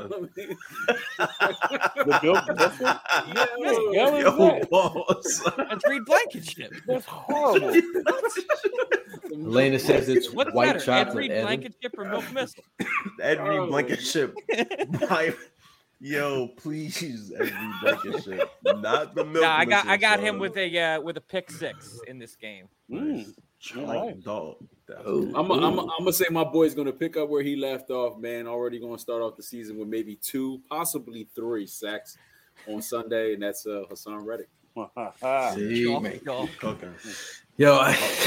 the Milk Missile. That's Reed Blankenship. That's horrible. Elena says it's what's white better, chocolate. Ed Reed Blankenship or Milk Missile? Ed Reed Blankenship. Yo, please, Ed Reed Blankenship, not the Milk. I got him with a pick 6 in this game. Dog. I'm gonna say my boy's gonna pick up where he left off, man. Already gonna start off the season with maybe 2, possibly 3 sacks on Sunday, and that's Hassan Reddick. Cooking. Yo,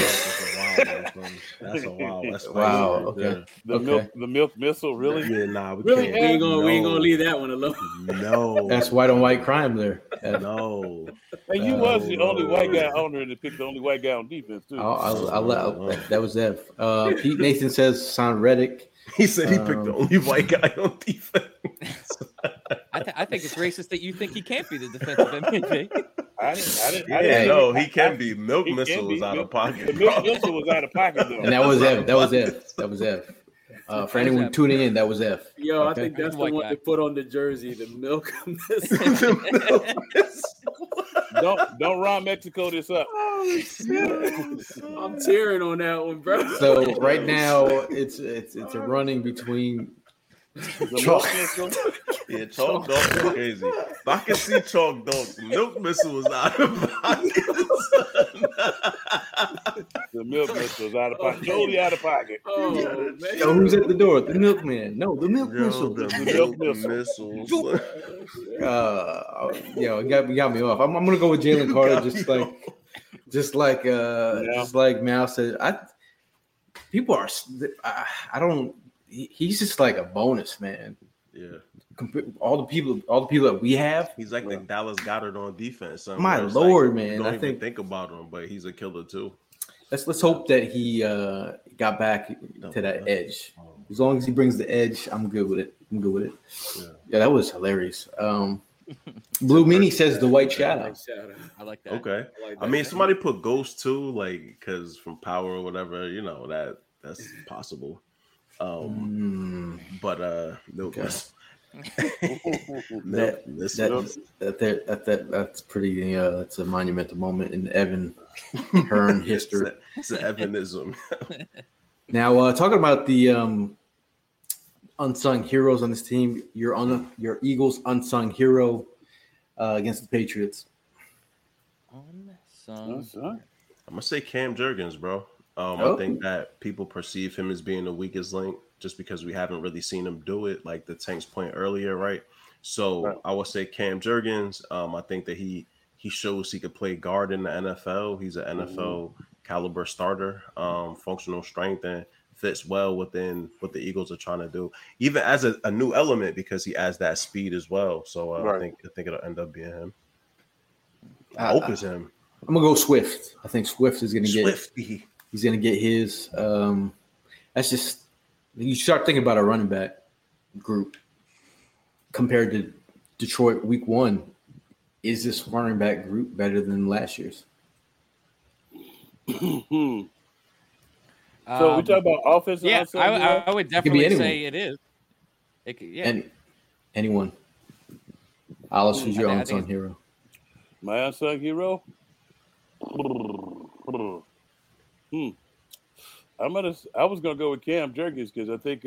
that's a wild. That's wow. Okay. The milk missile, really? Yeah, nah, we really? can't. We ain't gonna leave that one alone. No, that's white on white crime there. No, and you was the only white guy owner to pick the only white guy on defense too. That was Ev. Pete Nathan says Hassan Reddick. He said he picked the only white guy on defense. I think it's racist that you think he can't be the defensive MVP. I didn't know he can be. Milk Missile was out of pocket. The Milk Missile was out of pocket though. And that was Ev. For anyone tuning in, that was F. Yo, I think that's the one to put on the jersey, the Milk Missile. Don't Ron Mexico this up. I'm tearing on that one, bro. So right now it's a running between Chalk Missile. Yeah, Chalk Dog is crazy. If I can see Chalk Dog, Milk Missile was out of pocket. The Milk Missile was out of pocket. Totally out of pocket. Oh, man. So who's at the door? The milkman. No, the Milk Missile. The Milk Missile. You got me off. I'm gonna go with Jalen Carter, just like Mal said. He's just like a bonus, man. Yeah. All the people that we have. He's like the Dallas Goedert on defense. My Lord, man. I think about him, but he's a killer too. Let's hope that he got back to that edge. As long as he brings the edge, I'm good with it. Yeah, that was hilarious. Blue Meanie says the White Shadow. I like that. Okay. I mean, somebody put Ghost too, like because from Power or whatever, that's possible. But no. That's pretty. That's a monumental moment in Evan Hearn history. It's an Evanism. Now, talking about the unsung heroes on this team, your Eagles unsung hero against the Patriots. Unsung. I'm gonna say Cam Jurgens, bro. I think that people perceive him as being the weakest link just because we haven't really seen him do it, like the Tank's point earlier, right? So I would say Cam Jurgens. I think that he shows he could play guard in the NFL. He's an NFL caliber starter, functional strength, and fits well within what the Eagles are trying to do, even as a new element because he adds that speed as well. So I think it'll end up being him. I hope it's him. I'm gonna go Swift. I think Swift is gonna get. Swifty. He's gonna get his. That's just you start thinking about a running back group compared to Detroit Week 1. Is this running back group better than last year's? So we talk about offense. Yeah, I would definitely say it is. It could, yeah. Anyone. Alice, who's your unsung hero? My unsung hero? I was gonna go with Cam Jerkins because I think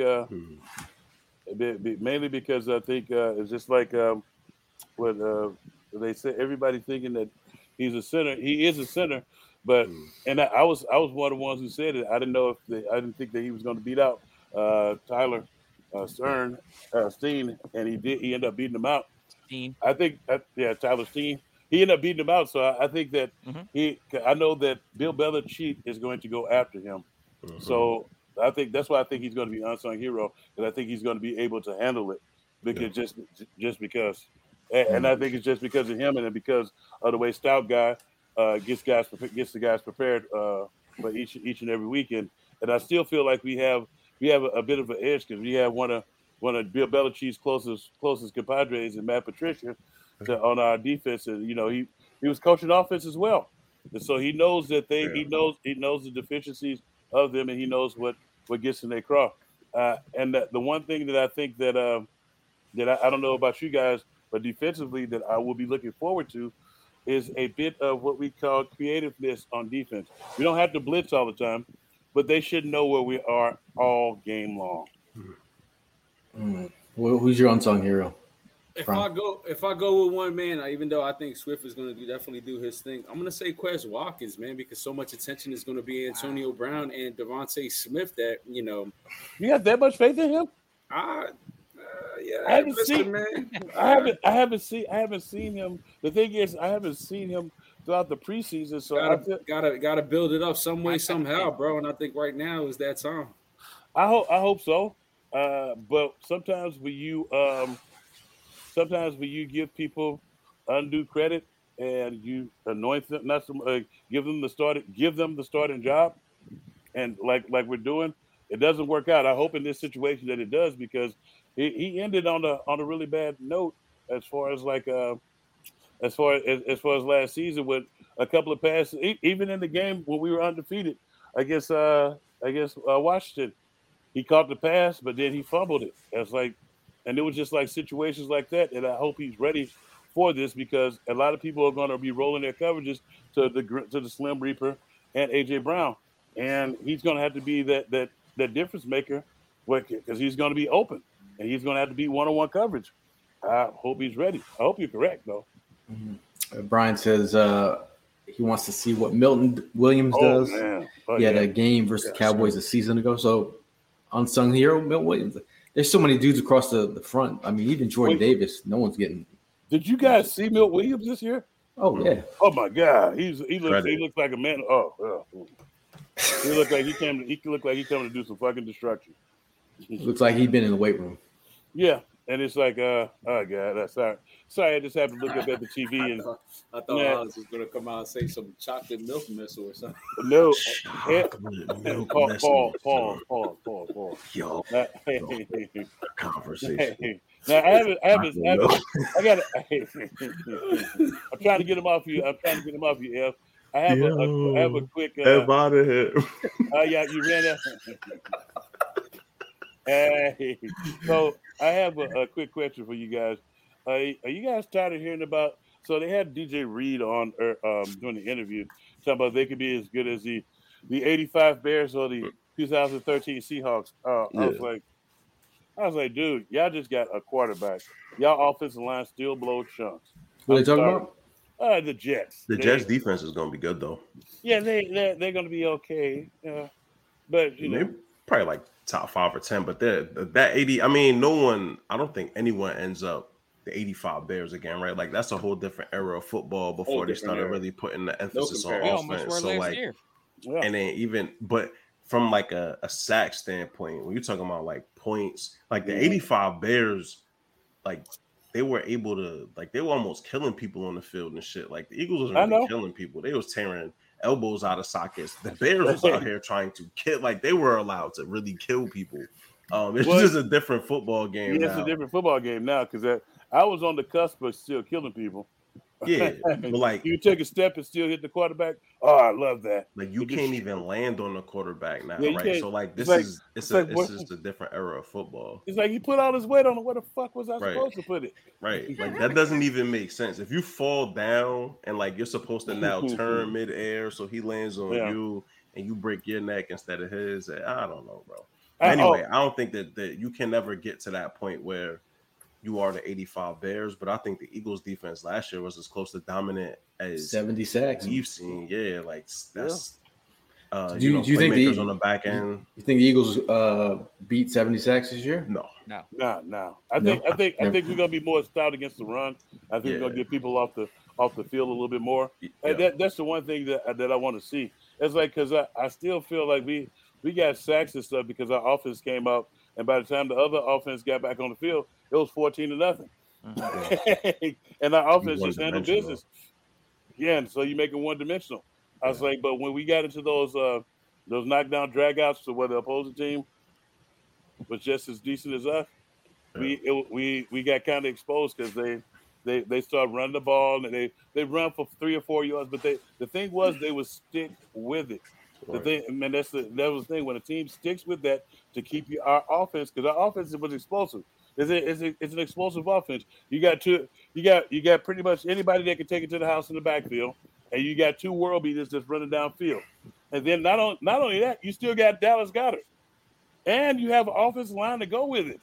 mainly because I think it's just like what they say. Everybody thinking that he's a center. He is a center, but and I was one of the ones who said it. I didn't know I didn't think that he was going to beat out Tyler Steen, and he did. He ended up beating him out. I think Tyler Steen. He ended up beating him out. So I think that I know that Bill Belichick is going to go after him. Mm-hmm. So I think that's why I think he's going to be unsung hero, because I think he's going to be able to handle it because just because. And I think it's just because of him, and then because of the way Stout guy gets the guys prepared for each and every weekend. And I still feel like we have a bit of an edge because we have one of Bill Belichick's closest compadres in Matt Patricia on our defense, and he was coaching offense as well, and so he knows that he knows the deficiencies of them, and he knows what gets in their craw. And the one thing that I think that I don't know about you guys, but defensively that I will be looking forward to is a bit of what we call creativeness on defense. We don't have to blitz all the time, but they should know where we are all game long. Well, who's your unsung hero? If I go with one man, even though I think Swift is going to definitely do his thing, I'm going to say Quez Watkins, man, because so much attention is going to be Antonio Brown and Devontae Smith that You got that much faith in him? Yeah, I haven't seen him. The thing is, I haven't seen him throughout the preseason. So gotta build it up some way, somehow, bro. And I think right now is that time. I hope so. But sometimes when you give people undue credit and you anoint them, give them the starting job, and like we're doing, it doesn't work out. I hope in this situation that it does, because he ended on a really bad note as far as last season with a couple of passes, even in the game when we were undefeated against Washington. He caught the pass, but then he fumbled it. And it was just like situations like that. And I hope he's ready for this, because a lot of people are going to be rolling their coverages to the Slim Reaper and AJ Brown, and he's going to have to be that difference maker, because he's going to be open and he's going to have to be one-on-one coverage. I hope he's ready. I hope you're correct, though. Mm-hmm. Brian says he wants to see what Milton Williams does. He had a game versus the Cowboys a season ago. So unsung hero, Milton Williams. There's so many dudes across the front. I mean, even Jordan Davis, no one's getting. Did you guys see Milton Williams this year? Oh yeah. Oh my God, he looks like a man. Oh. He looked like he came to do some fucking destruction. Looks like he'd been in the weight room. Yeah, and it's like, oh God, that's sorry. I just happened to look up at the TV and I thought Alex was gonna come out and say some chocolate milk missile or something. No, Paul. Yo, conversation. Now I haven't. I'm trying to get him off you. F. I have a quick. Out of here. Yeah, you ran out. Hey, so I have a quick question for you guys. Are you guys tired of hearing about? So they had DJ Reed on during the interview, talking about they could be as good as the '85 Bears or the 2013 Seahawks. I was like, dude, y'all just got a quarterback. Y'all offensive line still blow chunks. What are they talking about? The Jets. The Jets defense is going to be good, though. Yeah, they're going to be okay. But they're probably like top 5 or 10. But that 80, I mean, I don't think anyone ends up the 85 Bears again, right? Like that's a whole different era of football before they started really putting the emphasis on offense. So like, and then but from like a sack standpoint, when you're talking about like points, like the 85 Bears, like they were able to, like, they were almost killing people on the field and shit. Like, the Eagles wasn't really killing people. They was tearing elbows out of sockets. The Bears was out here trying to kill, like, they were allowed to really kill people. It's just a different football game now. It's a different football game now because I was on the cusp of still killing people. Yeah, but like you take a step and still hit the quarterback. Oh, I love that. Like you can't even land on the quarterback now, right? Can't. So like it's just a different era of football. It's like he put all his weight on it. Where the fuck was I supposed to put it? Right, like that doesn't even make sense. If you fall down and like you're supposed to now turn midair, so he lands on you and you break your neck instead of his. I don't know, bro. Anyway, I don't think that you can never get to that point where you are the 85 Bears, but I think the Eagles defense last year was as close to dominant as 70 sacks we've seen. Yeah, like that's do you think the on the back end? You think the Eagles beat 70 sacks this year? No. I think we're gonna be more stout against the run. I think we're gonna get people off the field a little bit more. And that's the one thing that I want to see. It's like because I still feel like we got sacks and stuff because our offense came out, and by the time the other offense got back on the field, it was 14-0. And our offense just handled business. Yeah, and so you make it one-dimensional. I was like, but when we got into those knockdown dragouts to where the opposing team was just as decent as us, we got kind of exposed because they started running the ball and they run for 3 or 4 yards, but the thing was they would stick with it. The thing, man, that was the thing when a team sticks with that to keep our offense, because our offense was explosive. It's an explosive offense. You got pretty much anybody that can take it to the house in the backfield, and you got 2 world beaters just running downfield. And then not only that, you still got Dallas Goedert, and you have an offensive line to go with it.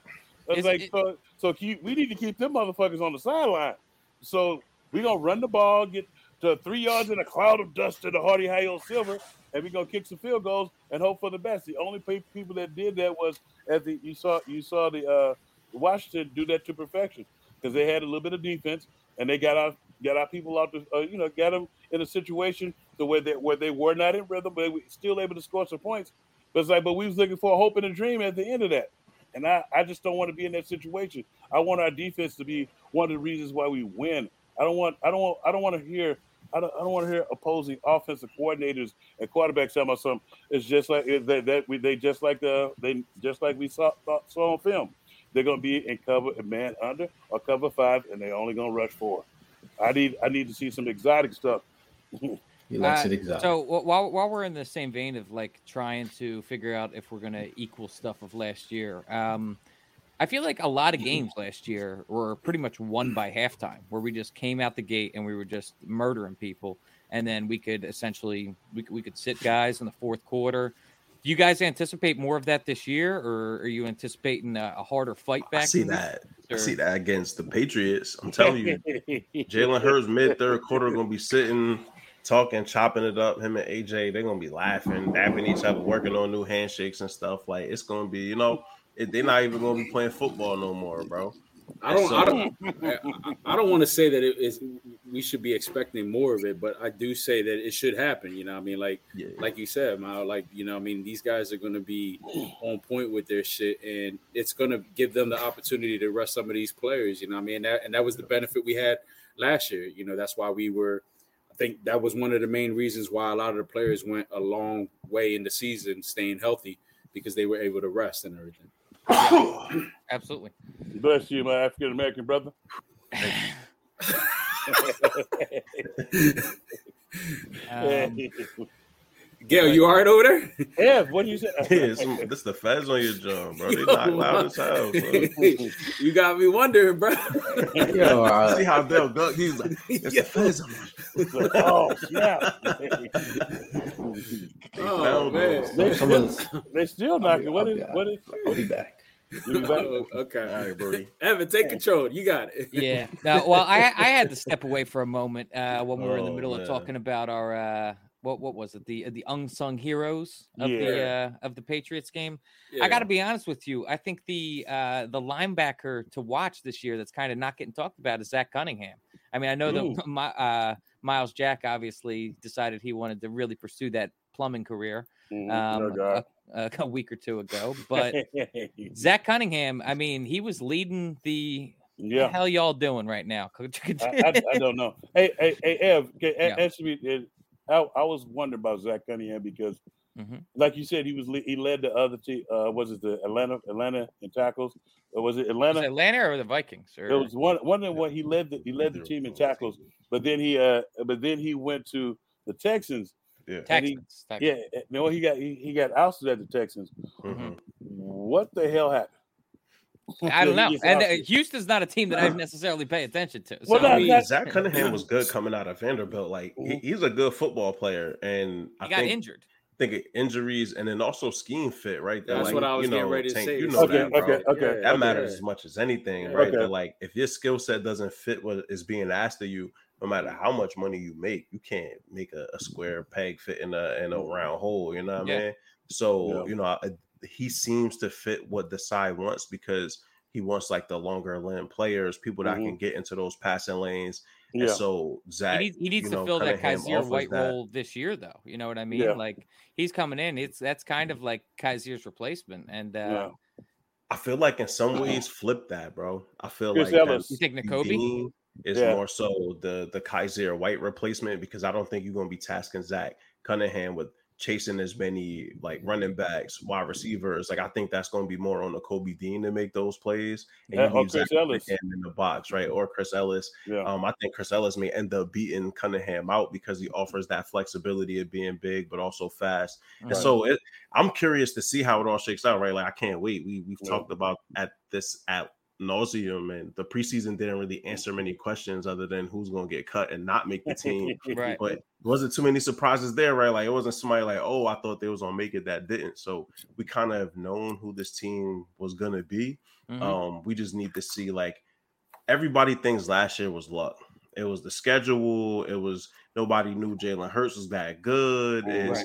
We need to keep them motherfuckers on the sideline. So we're gonna run the ball, get to 3 yards in a cloud of dust to the Hardy Hale Silver, and we're gonna kick some field goals and hope for the best. The only people that did that was you saw the Washington do that to perfection because they had a little bit of defense and they got our people out to got them in a situation to where they were not in rhythm, but they were still able to score some points. But we was looking for a hope and a dream at the end of that, and I just don't want to be in that situation. I want our defense to be one of the reasons why we win. I don't want to hear opposing offensive coordinators and quarterbacks talking about something. It's just like we saw on film. They're going to be in cover, man under, or cover 5, and they're only going to rush 4. I need to see some exotic stuff. He likes it exotic. So while we're in the same vein of like trying to figure out if we're going to equal stuff of last year, I feel like a lot of games last year were pretty much won by halftime, where we just came out the gate and we were just murdering people, and then we could essentially we could sit guys in the fourth quarter. Do you guys anticipate more of that this year, or are you anticipating a harder fight back? I see that against the Patriots. I'm telling you, Jalen Hurts mid-third quarter going to be sitting, talking, chopping it up. Him and AJ, they're going to be laughing, dapping each other, working on new handshakes and stuff. Like, it's going to be, they're not even going to be playing football no more, bro. I don't want to say that we should be expecting more of it, but I do say that it should happen. Like you said, Mal, these guys are going to be on point with their shit, and it's going to give them the opportunity to rest some of these players. And that was the benefit we had last year. That's why I think that was one of the main reasons why a lot of the players went a long way in the season, staying healthy, because they were able to rest and everything. Absolutely. Bless you, my African American brother. Gail, you all right over there? Yeah, what do you say? This the feds on your job, bro. They knock loud as hell, bro. You got me wondering, bro. See how Dale go? He's like, it's the feds on my job. Oh, yeah. Oh, man. They still knocking. What is? I'll be back. Okay. All right, Brody. Evan, take control. You got it. Yeah. Well, I had to step away for a moment when we were in the middle of talking about our what was it? The unsung heroes of the Patriots game. Yeah. I got to be honest with you. I think the linebacker to watch this year that's kind of not getting talked about is Zach Cunningham. I mean, I know that Miles Jack obviously decided he wanted to really pursue that plumbing career a week or two ago, but Zach Cunningham, I mean, he was leading the Yeah. What the hell y'all doing right now? I don't know. Hey, Ev, Yeah. answer me. I was wondering about Zach Cunningham because, like you said, he led the other team. Was it the Atlanta in tackles? Or was it Atlanta? Was it Atlanta or the Vikings? Or... It was one of what he led the team in tackles, but then he went to the Texans. Yeah, Texans. Yeah, no, he got ousted at the Texans. Mm-hmm. What the hell happened? I don't know. And Houston's not a team that I necessarily pay attention to. So. Well, Zach Cunningham was good coming out of Vanderbilt. Like he's a good football player, and he got injured. I think injuries and then also scheme fit, right? That's like, what I was getting ready to Tank, say. You know that, bro. Okay. That matters as much as anything, right? That like if your skill set doesn't fit what is being asked of you, no matter how much money you make, you can't make a square peg fit in a round hole. You know what I mean? So he seems to fit what the side wants because he wants like the longer limb players, people that can get into those passing lanes. Yeah. And so Zach, he needs to fill that Kaiser White role this year, though. You know what I mean? Yeah. Like he's coming in. That's kind of like Kaiser's replacement. And I feel like in some ways, flip that, bro. I feel Chris like Ellis. You think Nakobe is more so the Kaiser White replacement because I don't think you're going to be tasking Zach Cunningham with chasing as many like running backs, wide receivers. Like I think that's going to be more on the Kobe Dean to make those plays. And or Chris Ellis in the box, right? Or Chris Ellis. Yeah. I think Chris Ellis may end up beating Cunningham out because he offers that flexibility of being big but also fast. Right. And so I'm curious to see how it all shakes out, right? Like I can't wait. We've talked about at nauseum, and the preseason didn't really answer many questions other than who's going to get cut and not make the team. Right. But wasn't too many surprises there, right? Like it wasn't somebody like, oh, I thought they was going to make it that didn't. So we kind of have known who this team was going to be. We just need to see, like, everybody thinks last year was luck. It was the schedule. It was nobody knew Jalen Hurts was that good.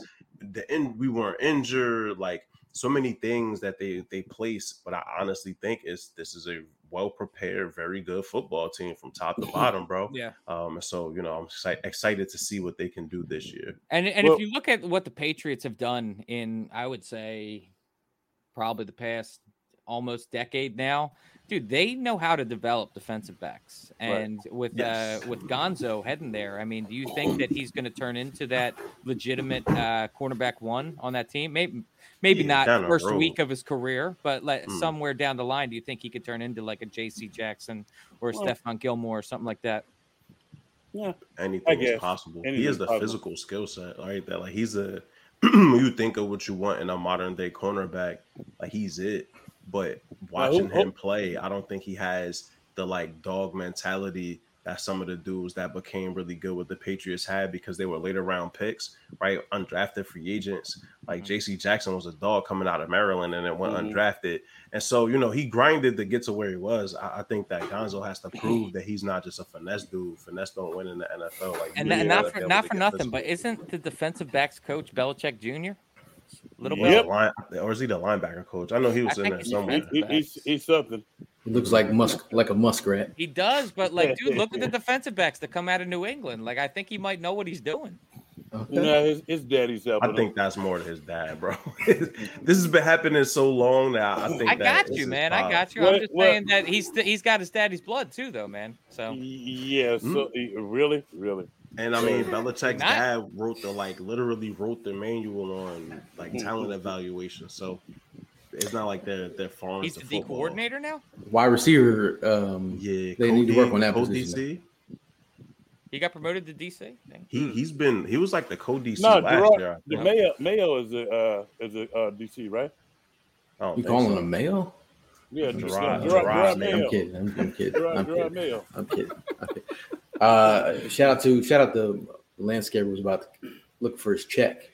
We weren't injured. Like, so many things that they place, but I honestly think this is a well-prepared, very good football team from top to bottom, bro. Yeah. So, I'm excited to see what they can do this year. And if you look at what the Patriots have done in, I would say, probably the past almost decade now, dude, they know how to develop defensive backs. And with Gonzo heading there, I mean, do you think that he's going to turn into that legitimate cornerback one on that team? Maybe not first week of his career, but somewhere down the line, do you think he could turn into like a J.C. Jackson or Stephon Gilmore or something like that? Yeah, anything is possible. He has the physical skill set, right? That like he's when you think of what you want in a modern day cornerback, like he's it. But watching him play, I don't think he has the like dog mentality that some of the dudes that became really good with the Patriots had because they were later round picks, right? Undrafted free agents. Like J.C. Jackson was a dog coming out of Maryland and then went undrafted. And so, he grinded to get to where he was. I think that Gonzo has to prove that he's not just a finesse dude. Finesse don't win in the NFL. Like, and not for nothing, but isn't the defensive backs coach Belichick Jr.? Or is he the linebacker coach? I know he was in there somewhere. He's something. He looks like a muskrat. He does, but like, dude, look at the defensive backs that come out of New England. Like, I think he might know what he's doing. Okay. His daddy's helping. I think that's more to his dad, bro. This has been happening so long now. I got you, man. I got you. I'm just saying that he's got his daddy's blood too, though, man. So yeah. So really. And I mean, Belichick's dad literally wrote the manual on like talent evaluation. So it's not like they're foreign. He's the D coordinator now. Wide receiver. They need to work on that position. DC. He got promoted to DC. He was like the co-DC last year. The Mayo is a DC, right? You calling him Mayo? Yeah, Gerard Mayo. I'm kidding. Mayo. I'm kidding. Shout out the landscaper was about to look for his check.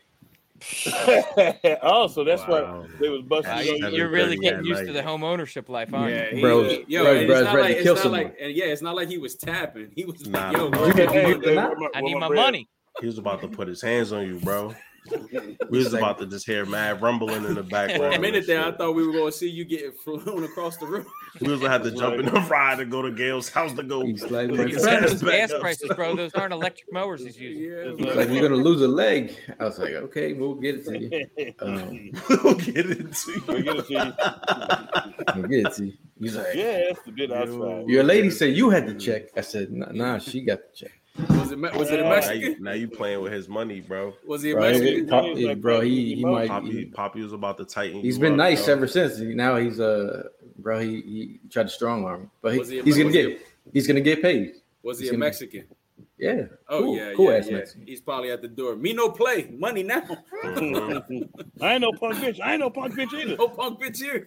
So that's why they was busting. You're really getting used to the home ownership life, aren't you? Bro, it's not like he was tapping. He was like, yo, I need my money. He was about to put his hands on you, bro. We was about to just hear mad rumbling in the background. For a minute there, I thought we were going to see you getting flown across the room. We was gonna have to jump in the ride and go to Gail's house to go. He's like, pick his Those ass back gas up. prices, bro. Those aren't electric mowers he's using. Yeah, like, you're gonna lose a leg. I was like, okay, we'll get it to you. We'll get it to you. We get it to you. We'll get it to you. He's like, Yeah, it's a bit outside. your lady said you had to check. I said, nah, she got the check. Was it a Mexican? Now you playing with his money, bro. Was he a Bro, Mexican? bro, he might. Poppy was about to tighten. He's you been up, nice bro. ever since. Now he's bro. He tried to strong arm, but Was he a- he's was he gonna get paid. Was he He's a gonna- Mexican? Yeah. Oh cool, yeah, cool yeah, ass yeah. Mexican. He's probably at the door. Me no play, money now. I ain't no punk bitch. I ain't no punk bitch either. No punk bitch here.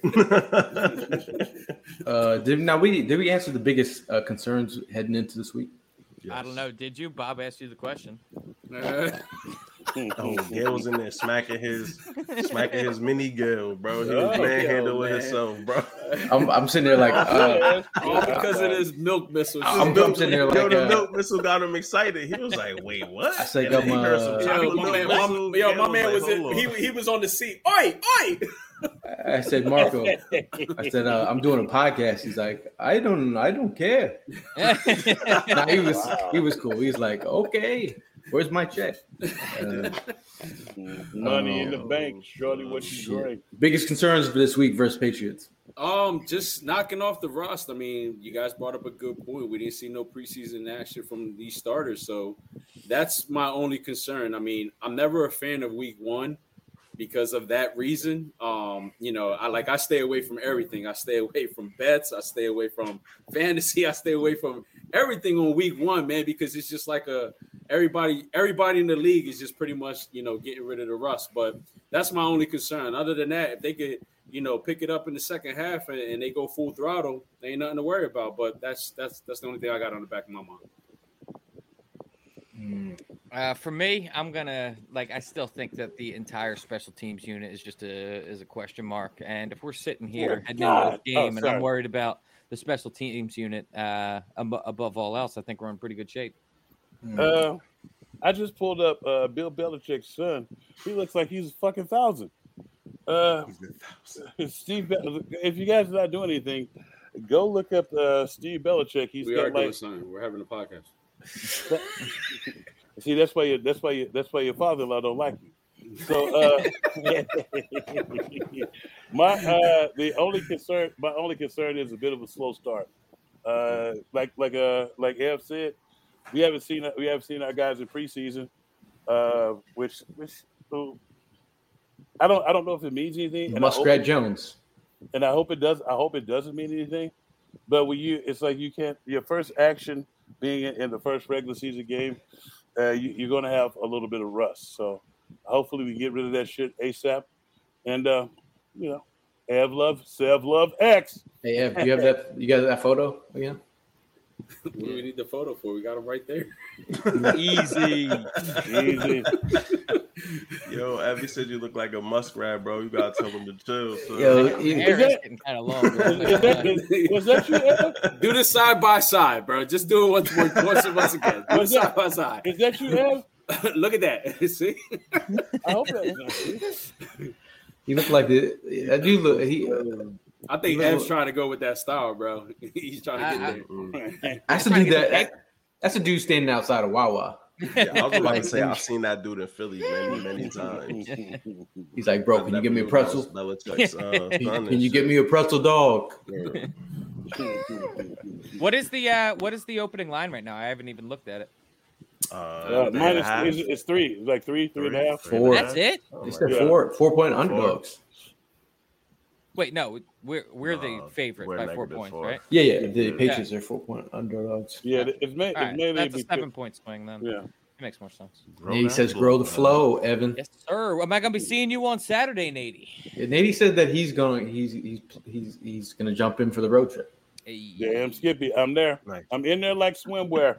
Did we answer the biggest concerns heading into this week? I don't know. Did you? Bob asked you the question. Oh, Gail was in there smacking his mini Gail, bro. He was Oh, manhandling man. himself, bro. I'm sitting there like, All because of this milk missile. I'm sitting there like, Yo, the milk missile got him excited. He was like, "Wait, what?" I said, And then he heard some Yo, chocolate my milk man, missile. my Gail man was like, "Hold on." he was on the seat. Oi, oi. I said, Marco. I said, I'm doing a podcast. He's like, I don't care. Nah, he was cool. He's like, okay, where's my check? Money in the bank, surely what you drink. Biggest concerns for this week versus Patriots. Just knocking off the rust. I mean, you guys brought up a good point. We didn't see no preseason action from these starters, so that's my only concern. I mean, I'm never a fan of week one because of that reason. I stay away from everything. I stay away from bets. I stay away from fantasy. I stay away from everything on week one, man, because it's just like everybody in the league is just pretty much, getting rid of the rust. But that's my only concern. Other than that, if they could, pick it up in the second half and they go full throttle, there ain't nothing to worry about. But that's the only thing I got on the back of my mind. For me, I'm gonna I still think that the entire special teams unit is just a question mark. And if we're sitting here heading into the game and I'm worried about the special teams unit above all else, I think we're in pretty good shape. I just pulled up Bill Belichick's son. He looks like he's a fucking 1,000. Steve, if you guys are not doing anything, go look up Steve Belichick. We are doing something. We're having a podcast. See, that's why your father-in-law don't like you. So my only concern is a bit of a slow start. Like Ev said, we haven't seen our guys in preseason, which I don't know if it means anything. Muskrat Jones. And I hope it does. I hope it doesn't mean anything. But it's like you can't. Your first action being in the first regular season game, you're going to have a little bit of rust. So hopefully we get rid of that shit ASAP. And Sev Love X. Hey Ev, do you have that? You got that photo again? What do we need the photo for? We got them right there. Easy. Yo, Evie said you look like a muskrat, bro. You gotta tell him to chill. So. Yo, Hair is getting kind of long. Was that you, Ev? Do this side by side, bro. Just do it once again. Do it side by side. Is that you, Ev? Look at that. See? I hope that's he looked like that dude. Look, I think Ev's trying to go with that style, bro. He's trying to get there. that's a dude that's a dude standing outside of Wawa. Yeah, I was about to say I've seen that dude in Philly many times. He's like, bro, can you give me a pretzel? Can you get me a pretzel dog? What is the opening line right now? I haven't even looked at it. It's 3. It's like 3.5. 4. That's it? It's the 4-point underdogs. Wait, no, we're the favorite we're by 4 -4. points, right? Yeah. The Patriots are 4-point underdogs. Yeah, it's mainly That's a 7-point swing then. Yeah. It makes more sense. Nady says, grow the flow, Evan. Yes, sir. Am I gonna be seeing you on Saturday, Nady? Yeah, Nady said that he's gonna jump in for the road trip. Hey. Damn, Skippy, I'm there. Nice. I'm in there like swimwear.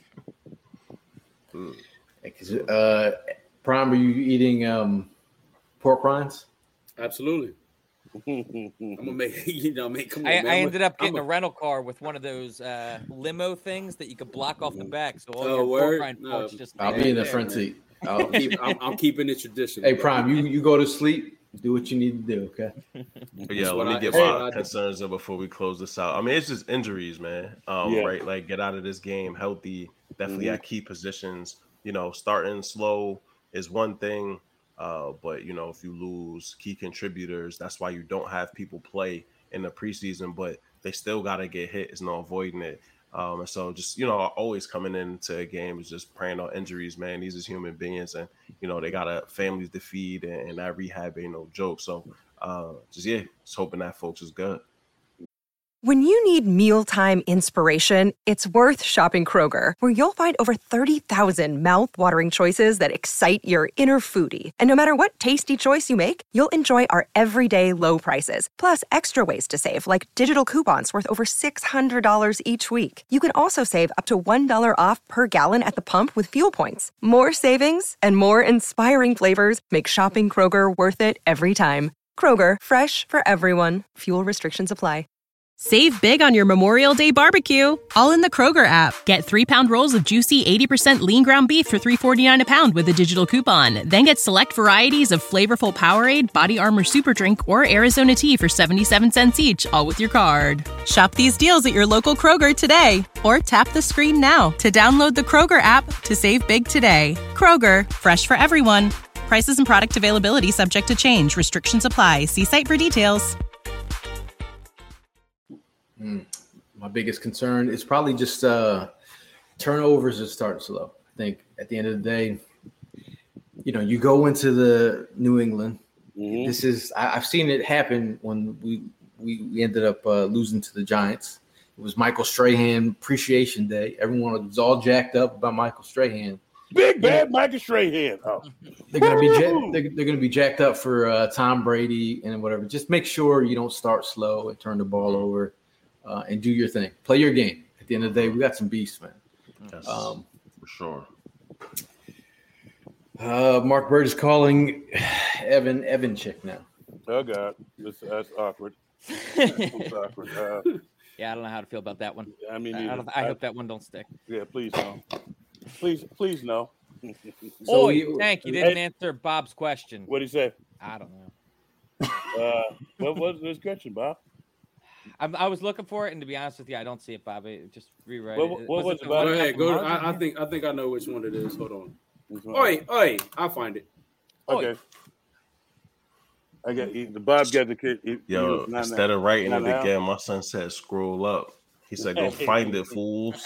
Prime, are you eating pork rinds? Absolutely. I'm gonna make come on, I man. ended up getting a rental car with one of those limo things that you could block off the back, so all your pork word? rind parts just. I'll be in the front seat. I'm keeping it traditional. Hey, Prime, you go to sleep. Do what you need to do, okay? Yeah, let me get my concerns in before we close this out. I mean, it's just injuries, man. Right? Like, get out of this game healthy, definitely at key positions. You know, starting slow is one thing, but, you know, if you lose key contributors, that's why you don't have people play in the preseason, but they still got to get hit. There's no avoiding it. And so just, you know, always coming into a game is just praying on injuries, man. These is human beings, and, you know, they got families to feed, and that rehab ain't no joke. So just hoping that folks is good. When you need mealtime inspiration, it's worth shopping Kroger, where you'll find over 30,000 mouth-watering choices that excite your inner foodie. And no matter what tasty choice you make, you'll enjoy our everyday low prices, plus extra ways to save, like digital coupons worth over $600 each week. You can also save up to $1 off per gallon at the pump with fuel points. More savings and more inspiring flavors make shopping Kroger worth it every time. Kroger, fresh for everyone. Fuel restrictions apply. Save big on your Memorial Day barbecue, all in the Kroger app. Get 3-pound rolls of juicy 80% lean ground beef for $3.49 a pound with a digital coupon. Then get select varieties of flavorful Powerade, Body Armor Super Drink, or Arizona tea for 77 cents each, all with your card. Shop these deals at your local Kroger today, or tap the screen now to download the Kroger app to save big today. Kroger, fresh for everyone. Prices and product availability subject to change. Restrictions apply. See site for details. My biggest concern is probably just turnovers are starting slow. I think at the end of the day, you know, you go into the New England. This is I've seen it happen when we ended up losing to the Giants. It was Michael Strahan Appreciation Day. Everyone was all jacked up about Michael Strahan. Big bad Michael Strahan. Oh. They're gonna be jacked up for Tom Brady and whatever. Just make sure you don't start slow and turn the ball over. And do your thing. Play your game. At the end of the day, we got some beasts, man. Yes, for sure. Mark Bird is calling Evan Chick now. Oh, God. That's awkward. That's awkward. Yeah, I don't know how to feel about that one. I mean, I hope that one don't stick. Yeah, please no. Please no. Tank, you didn't answer Bob's question. What did he say? I don't know. What was his question, Bob? I was looking for it, and to be honest with you, I don't see it, Bobby. Just rewrite it. What was it about? Go ahead. Go. I think I know which one it is. Hold on. Oi! I'll find it. Okay. I got the Bob got the kid. Yo, instead of writing it again, my son said scroll up. He said, "Go find it, fools."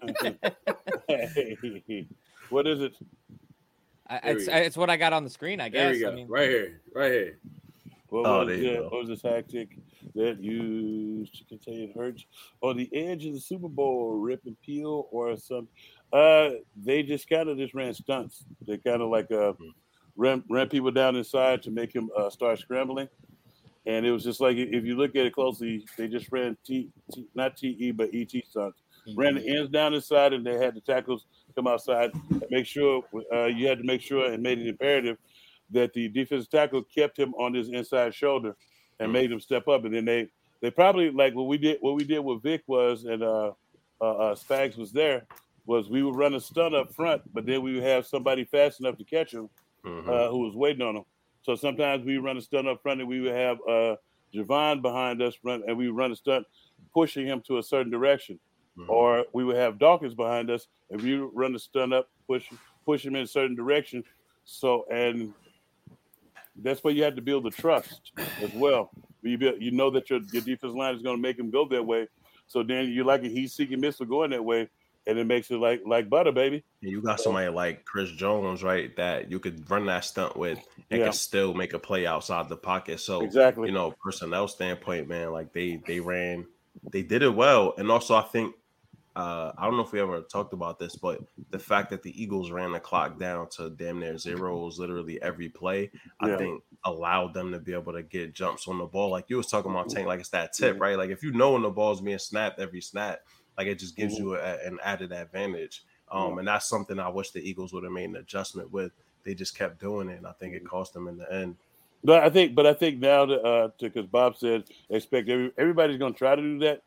What is it? It's what I got on the screen, I guess. There we go. Right here. What was the tactic that used to contain Hurts on the edge of the Super Bowl, rip and peel or something? They just kind of ran stunts. They kind of like ran people down inside to make him start scrambling. And it was just like, if you look at it closely, they just ran not TE, but ET stunts. Ran the ends down inside, and they had the tackles come outside. Make sure you had to make sure and made it imperative that the defensive tackle kept him on his inside shoulder and made him step up. And then they probably, like what we did with Vic was, and Spags was there, was we would run a stunt up front, but then we would have somebody fast enough to catch him who was waiting on him. So sometimes we run a stunt up front, and we would have Javon behind us run, and we would run a stunt pushing him to a certain direction. Or we would have Dawkins behind us, and we would run the stunt up, push him in a certain direction. So, and that's where you have to build the trust as well. You know that your defense line is going to make him go that way. So then you're like a heat-seeking missile going that way, and it makes it like butter, baby. Yeah, you got somebody like Chris Jones, right, that you could run that stunt with and can still make a play outside the pocket. So, exactly, you know, personnel standpoint, man, like they did it well. And also, I think, I don't know if we ever talked about this, but the fact that the Eagles ran the clock down to damn near zeros literally every play, I think allowed them to be able to get jumps on the ball. Like you was talking about, Tank, like it's that tip, right? Like if you know when the ball's being snapped every snap, like it just gives you an added advantage. And that's something I wish the Eagles would have made an adjustment with. They just kept doing it, and I think it cost them in the end. But I think now that because Bob said expect everybody's going to try to do that.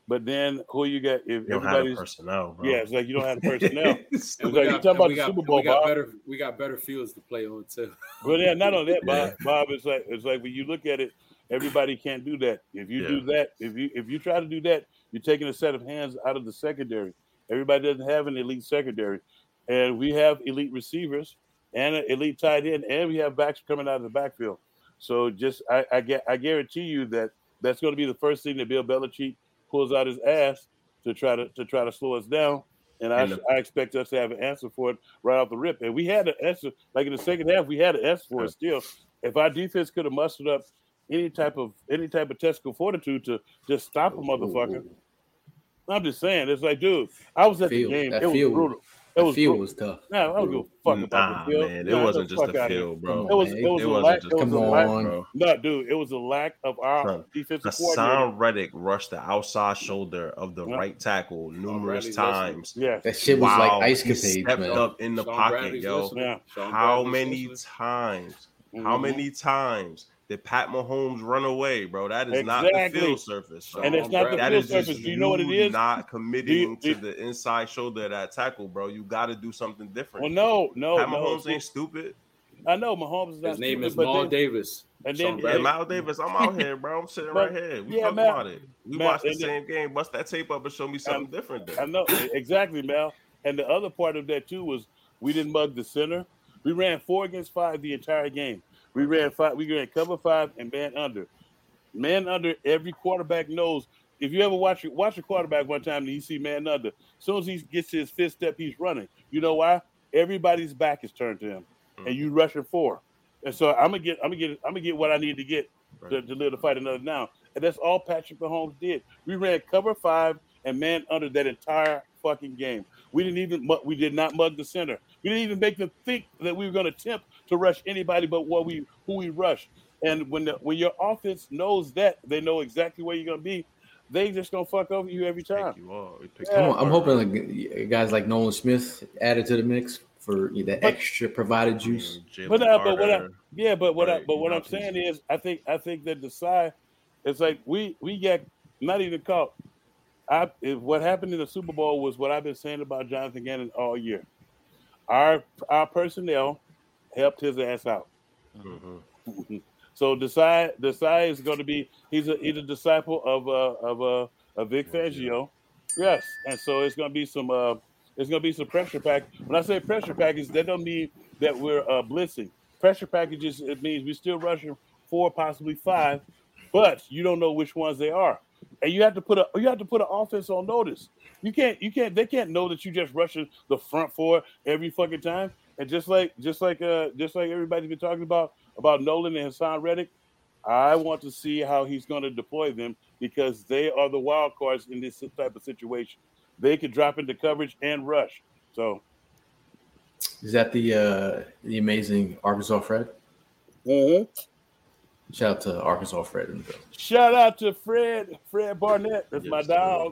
But then who you got? If You don't have the everybody's personnel, bro. yeah, it's like you don't have the personnel. It's And like you talking about the Super Bowl, Bob. we got better fields to play on too. But yeah, not only that, Yeah. Bob. It's like when you look at it, everybody can't do that. If you do that, if you try to do that, you're taking a set of hands out of the secondary. Everybody doesn't have an elite secondary, and we have elite receivers and an elite tight end, and we have backs coming out of the backfield. So just I guarantee you that that's going to be the first thing that Bill Belichick pulls out his ass to try to slow us down. And I expect us to have an answer for it right off the rip. And we had an answer, like in the second half, we had an answer for it still. If our defense could have mustered up any type of tactical fortitude to just stop a motherfucker, I'm just saying, it's like, dude, I was at the game. It was brutal. The field was tough. No, I don't give a fuck about the field. Man, it wasn't just the field, bro. It was a lack. Bro. No, dude, it was a lack of our defensive coordinator. Hassan Reddick rushed the outside shoulder of the right tackle numerous times. Yeah, that shit was like ice he capades, stepped man. up in the pocket, yo. How many times? How many times did Pat Mahomes run away, bro? That is not the field surface. And it's not the field surface. Do you know what it is? Not committing to the inside shoulder of that tackle, bro. You got to do something different. Well, no. Pat Mahomes ain't stupid. I know Mahomes is not His name stupid, is but Mal then- Davis. And then Mal Davis, I'm out here, bro. I'm sitting right here. We talk about it. We watched the same game. Bust that tape up and show me something different. Then. I know exactly, Mal. And the other part of that too was we didn't mug the center. We ran 4 against 5 the entire game. We ran cover 5 and man under. Man under, every quarterback knows. If you ever watch a quarterback one time and you see man under, as soon as he gets to his 5th step, he's running. You know why? Everybody's back is turned to him, and you rushing 4. And so I'm gonna get what I need to get to live to fight another down. And that's all Patrick Mahomes did. We ran cover 5 and man under that entire fucking game. We did not mug the center. We didn't even make them think that we were going to attempt to rush anybody but who we rushed. And when your offense knows that, they know exactly where you're going to be. They just gonna fuck over you every time. I'm hoping like guys like Nolan Smith added to the mix for the extra provided juice. What I'm saying is, I think that the side, it's like we got not even caught. What happened in the Super Bowl was what I've been saying about Jonathan Gannon all year. Our personnel helped his ass out. Mm-hmm. So Desai is going to be he's a disciple of Vic Fangio, yes, and so it's going to be some pressure pack. When I say pressure package, that don't mean that we're blitzing. Pressure packages, it means we're still rushing 4, possibly 5, but you don't know which ones they are, and you have to put an offense on notice. They can't know that you just rushing the front 4 every fucking time. And just like everybody's been talking about Nolan and Hassan Reddick, I want to see how he's going to deploy them because they are the wild cards in this type of situation. They could drop into coverage and rush. So, is that the amazing Arkansas Fred? Mm-hmm. Shout out to Arkansas Fred. Shout out to Fred Barnett. That's my dog.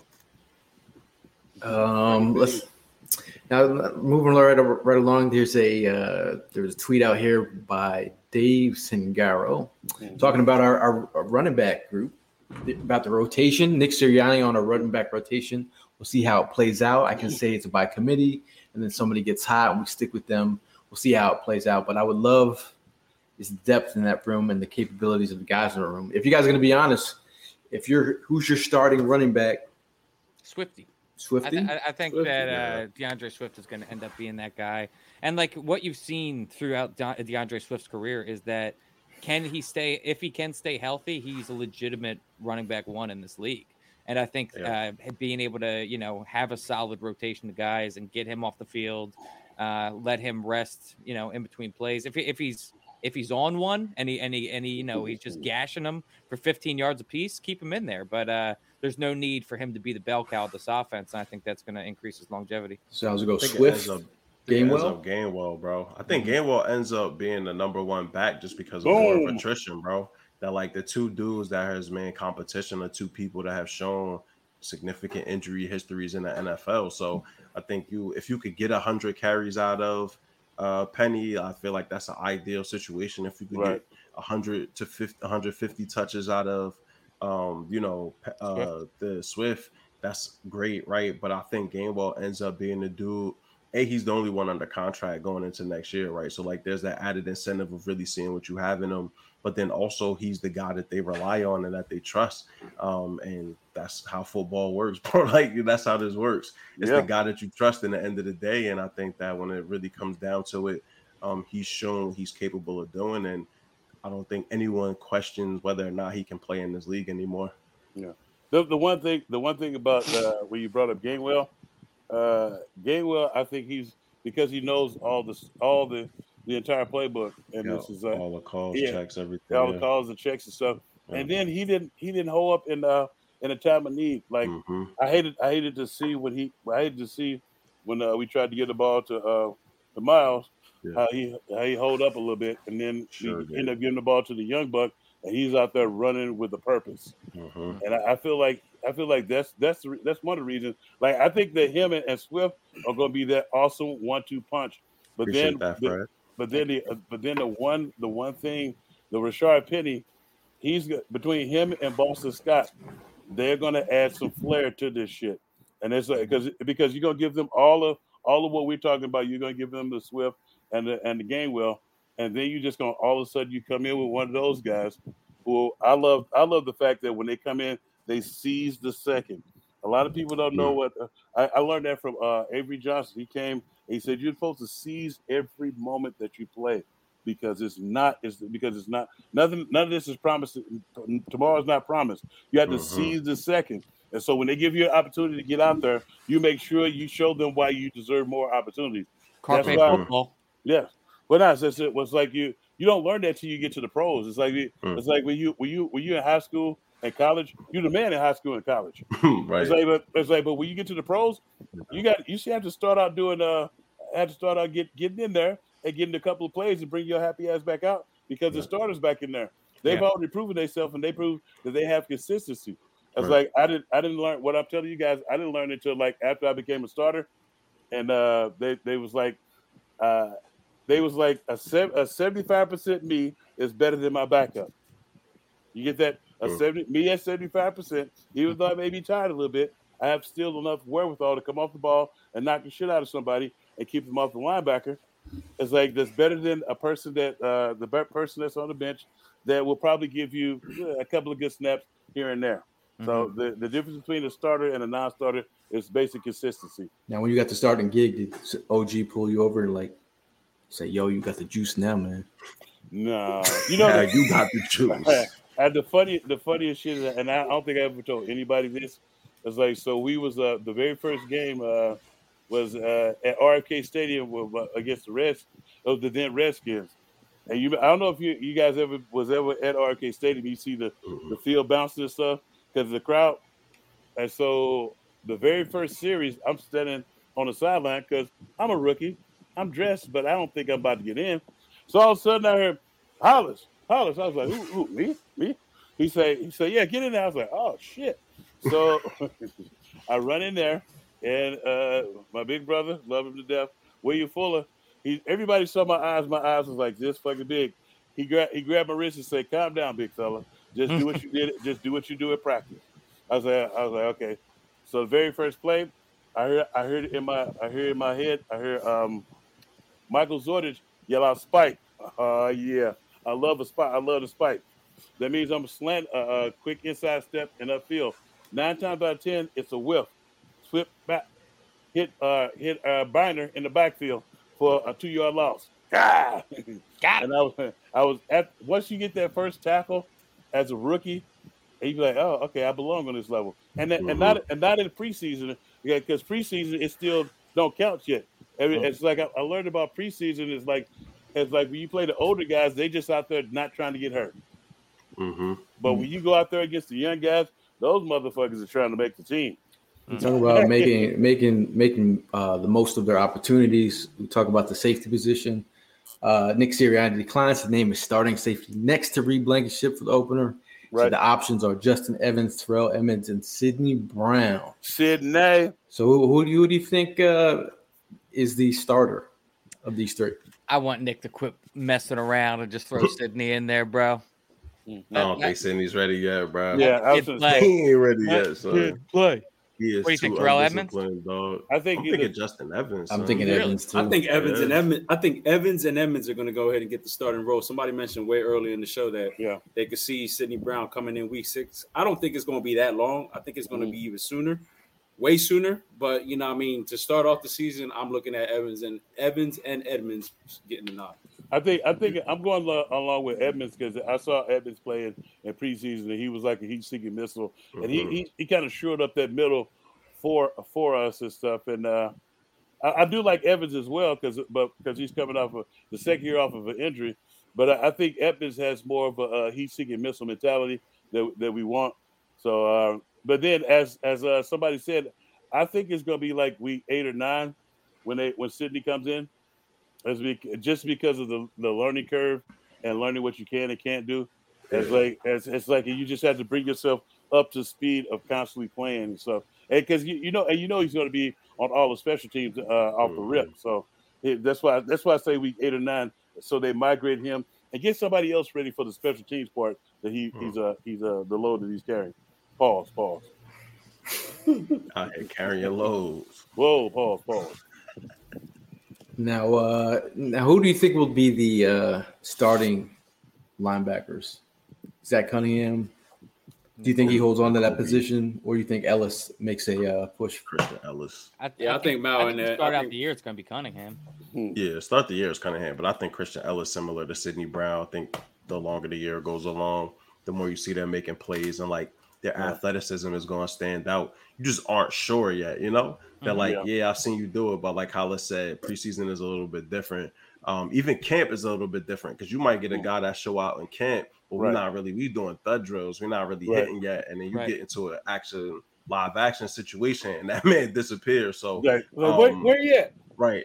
Let's now moving right along. There's a tweet out here by Dave Singaro talking about our running back group, about the rotation. Nick Sirianni on a running back rotation. We'll see how it plays out. I can say it's by committee, and then somebody gets hot and we stick with them. We'll see how it plays out. But I would love is depth in that room and the capabilities of the guys in the room. If you guys are going to be honest, who's your starting running back? Swifty. I think Swifty, that DeAndre Swift is going to end up being that guy. And like what you've seen throughout DeAndre Swift's career is that if he can stay healthy, he's a legitimate running back 1 in this league. And I think being able to, have a solid rotation of guys and get him off the field, let him rest, in between plays. If he's on one and he's just gashing them for 15 yards apiece, keep him in there. But there's no need for him to be the bell cow of this offense. And I think that's going to increase his longevity. So I was going to go Swift, Gainwell, bro. I think Gainwell ends up being the number 1 back just because of more of attrition, bro. That like the 2 dudes that has been competition are 2 people that have shown significant injury histories in the NFL. So I think if you could get 100 carries out of Penny, I feel like that's an ideal situation. If you could get 100 to 150 touches out of the Swift, that's great, right? But I think Gainwell ends up being the dude. He's the only one under contract going into next year, right? So like there's that added incentive of really seeing what you have in him. But then also he's the guy that they rely on and that they trust. And that's how football works, bro. Like that's how this works. It's the guy that you trust in the end of the day. And I think that when it really comes down to it, he's shown he's capable of doing. And I don't think anyone questions whether or not he can play in this league anymore. Yeah. The one thing about when you brought up Gainwell, I think because he knows all the entire playbook, and this is all the calls, checks, everything, all the calls and checks and stuff. Yeah. And then he didn't hold up in a time of need. Like I hated to see when we tried to get the ball to Miles, how he hold up a little bit, and then he ended up giving the ball to the young buck, and he's out there running with a purpose. And I feel like that's one of the reasons. Like I think that him and Swift are going to be that awesome 1-2 punch. But then the one thing, the Rashard Penny, he's between him and Boston Scott, they're going to add some flair to this shit. And it's like because you're going to give them all of what we're talking about. You're going to give them the Swift and the Gainwell, and then you just going to all of a sudden you come in with one of those guys who I love the fact that when they come in, they seize the second. A lot of people don't know what I learned that from Avery Johnson. He came. He said you're supposed to seize every moment that you play because it's not nothing. None of this is promised. Tomorrow's not promised. You have to seize the second. And so when they give you an opportunity to get out there, you make sure you show them why you deserve more opportunities. Carpe football. Yeah. But it was like you don't learn that till you get to the pros. It's like when you in high school and college, you're the man in high school and college. Right. But when you get to the pros, you have to start out getting in there and getting a couple of plays and bring your happy ass back out because the starters back in there. They've already proven themselves and they proved that they have consistency. It's like I didn't learn what I'm telling you guys. I didn't learn until like after I became a starter, and they was like a 75% me is better than my backup. You get that? Me at 75%, even though I may be tired a little bit, I have still enough wherewithal to come off the ball and knock the shit out of somebody and keep them off the linebacker. It's like that's better than a person that the person that's on the bench that will probably give you a couple of good snaps here and there. So the difference between a starter and a non-starter is basic consistency. Now, when you got the starting gig, did OG pull you over and like say, "Yo, you got the juice now, man"? No, you got the juice. The funniest shit, and I don't think I ever told anybody this. It's like so we was the very first game was at RFK Stadium against the then Redskins. And I don't know if you guys ever at RFK Stadium. You see the field bouncing and stuff because of the crowd. And so the very first series, I'm standing on the sideline because I'm a rookie. I'm dressed, but I don't think I'm about to get in. So all of a sudden I heard Hollis. I was like, who, me? He said, yeah, get in there. I was like, oh shit. So I run in there, and my big brother, love him to death, William Fuller. Everybody saw my eyes. My eyes was like this fucking big. He grabbed my wrist and said, "Calm down, big fella. Just do what you did. Just do what you do at practice." I was like, okay. So the very first play, I heard it in my head. I heard Michael Zordich yell out "spike." Yeah, I love a spike. I love the spike. That means I'm a slant, a quick inside step and upfield. 9 times out of 10, it's a whiff. Flip back, hit Binder in the backfield for a 2-yard loss. Got it. And I was at once you get that first tackle as a rookie, and you be like, oh, okay, I belong on this level. And not in preseason, because preseason it still don't count yet. It's like I learned about preseason. It's like when you play the older guys, they just out there not trying to get hurt. But when you go out there against the young guys, those motherfuckers are trying to make the team. We talk about making the most of their opportunities. We talk about the safety position. Nick Sirianni declines to name his starting safety next to Reed Blankenship for the opener. Right. So the options are Justin Evans, Terrell Emmons, and Sidney Brown. Sidney. So who do you think is the starter of these three? I want Nick to quit messing around and just throw Sidney in there, bro. I don't think Sidney's ready yet, bro. Yeah, he ain't ready yet. So. Play. He is What do you think, too Terrell Edmonds? undisciplined, dog. I think I'm either- thinking Justin Evans. I'm son. thinking Really? Evans too. I think Evans and Yeah. Edmonds. I think Evans and Edmonds are going to go ahead and get the starting role. Somebody mentioned way earlier in the show that they could see Sidney Brown coming in week 6. I don't think it's going to be that long. I think it's going to be even sooner, way sooner. But you know, what I mean, to start off the season, I'm looking at Evans and Edmonds getting the nod. I think I'm going along with Edmonds because I saw Edmonds playing in preseason and he was like a heat-seeking missile, and he kind of shored up that middle for us and stuff. And I do like Evans as well because he's coming off of the second year off of an injury. But I think Edmonds has more of a heat-seeking missile mentality that we want. So, but then as somebody said, I think it's going to be like week 8 or 9 when Sidney comes in. Just because of the learning curve and learning what you can and can't do. It's like you just have to bring yourself up to speed of constantly playing and stuff. And because you know he's going to be on all the special teams off the rip. So that's why I say week 8 or 9. So they migrate him and get somebody else ready for the special teams part that he's the load that he's carrying. Pause. Out here carrying loads. Whoa, pause. Now, who do you think will be the starting linebackers? Zach Cunningham. Do you think he holds on to that position, or do you think Ellis makes a push? Christian Ellis. I think Mal in there. Start out the year, it's going to be Cunningham. Yeah, start the year is Cunningham, but I think Christian Ellis similar to Sidney Brown. I think the longer the year goes along, the more you see them making plays and like their athleticism is going to stand out. You just aren't sure yet, you know? That I've seen you do it, but like Hollis said, preseason is a little bit different. Even camp is a little bit different because you might get a guy that show out in camp, but we doing thud drills. We're not really hitting yet. And then you get into an live action situation and that man disappears. So where you at? Right.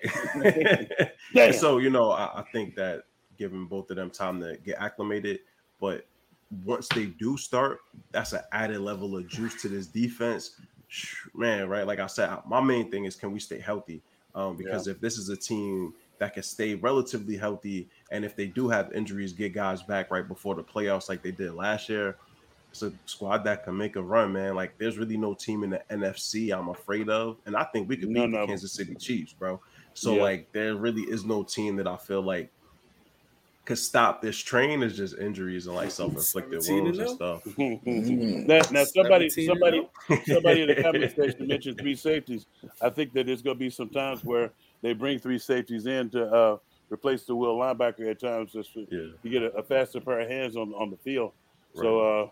So, you know, I think that giving both of them time to get acclimated, but once they do start, that's an added level of juice to this defense. Man, right? Like I said, my main thing is can we stay healthy? Because if this is a team that can stay relatively healthy, and if they do have injuries, get guys back right before the playoffs like they did last year, it's a squad that can make a run, man. Like there's really no team in the NFC I'm afraid of, and I think we could beat the Kansas City Chiefs, bro. So like there really is no team that I feel like could stop this train. Is just injuries and like self-inflicted wounds and stuff. Now somebody in the comment section mentioned 3 safeties. I think that there's going to be some times where they bring 3 safeties in to replace the will linebacker at times just to get a faster pair of hands on the field. Right.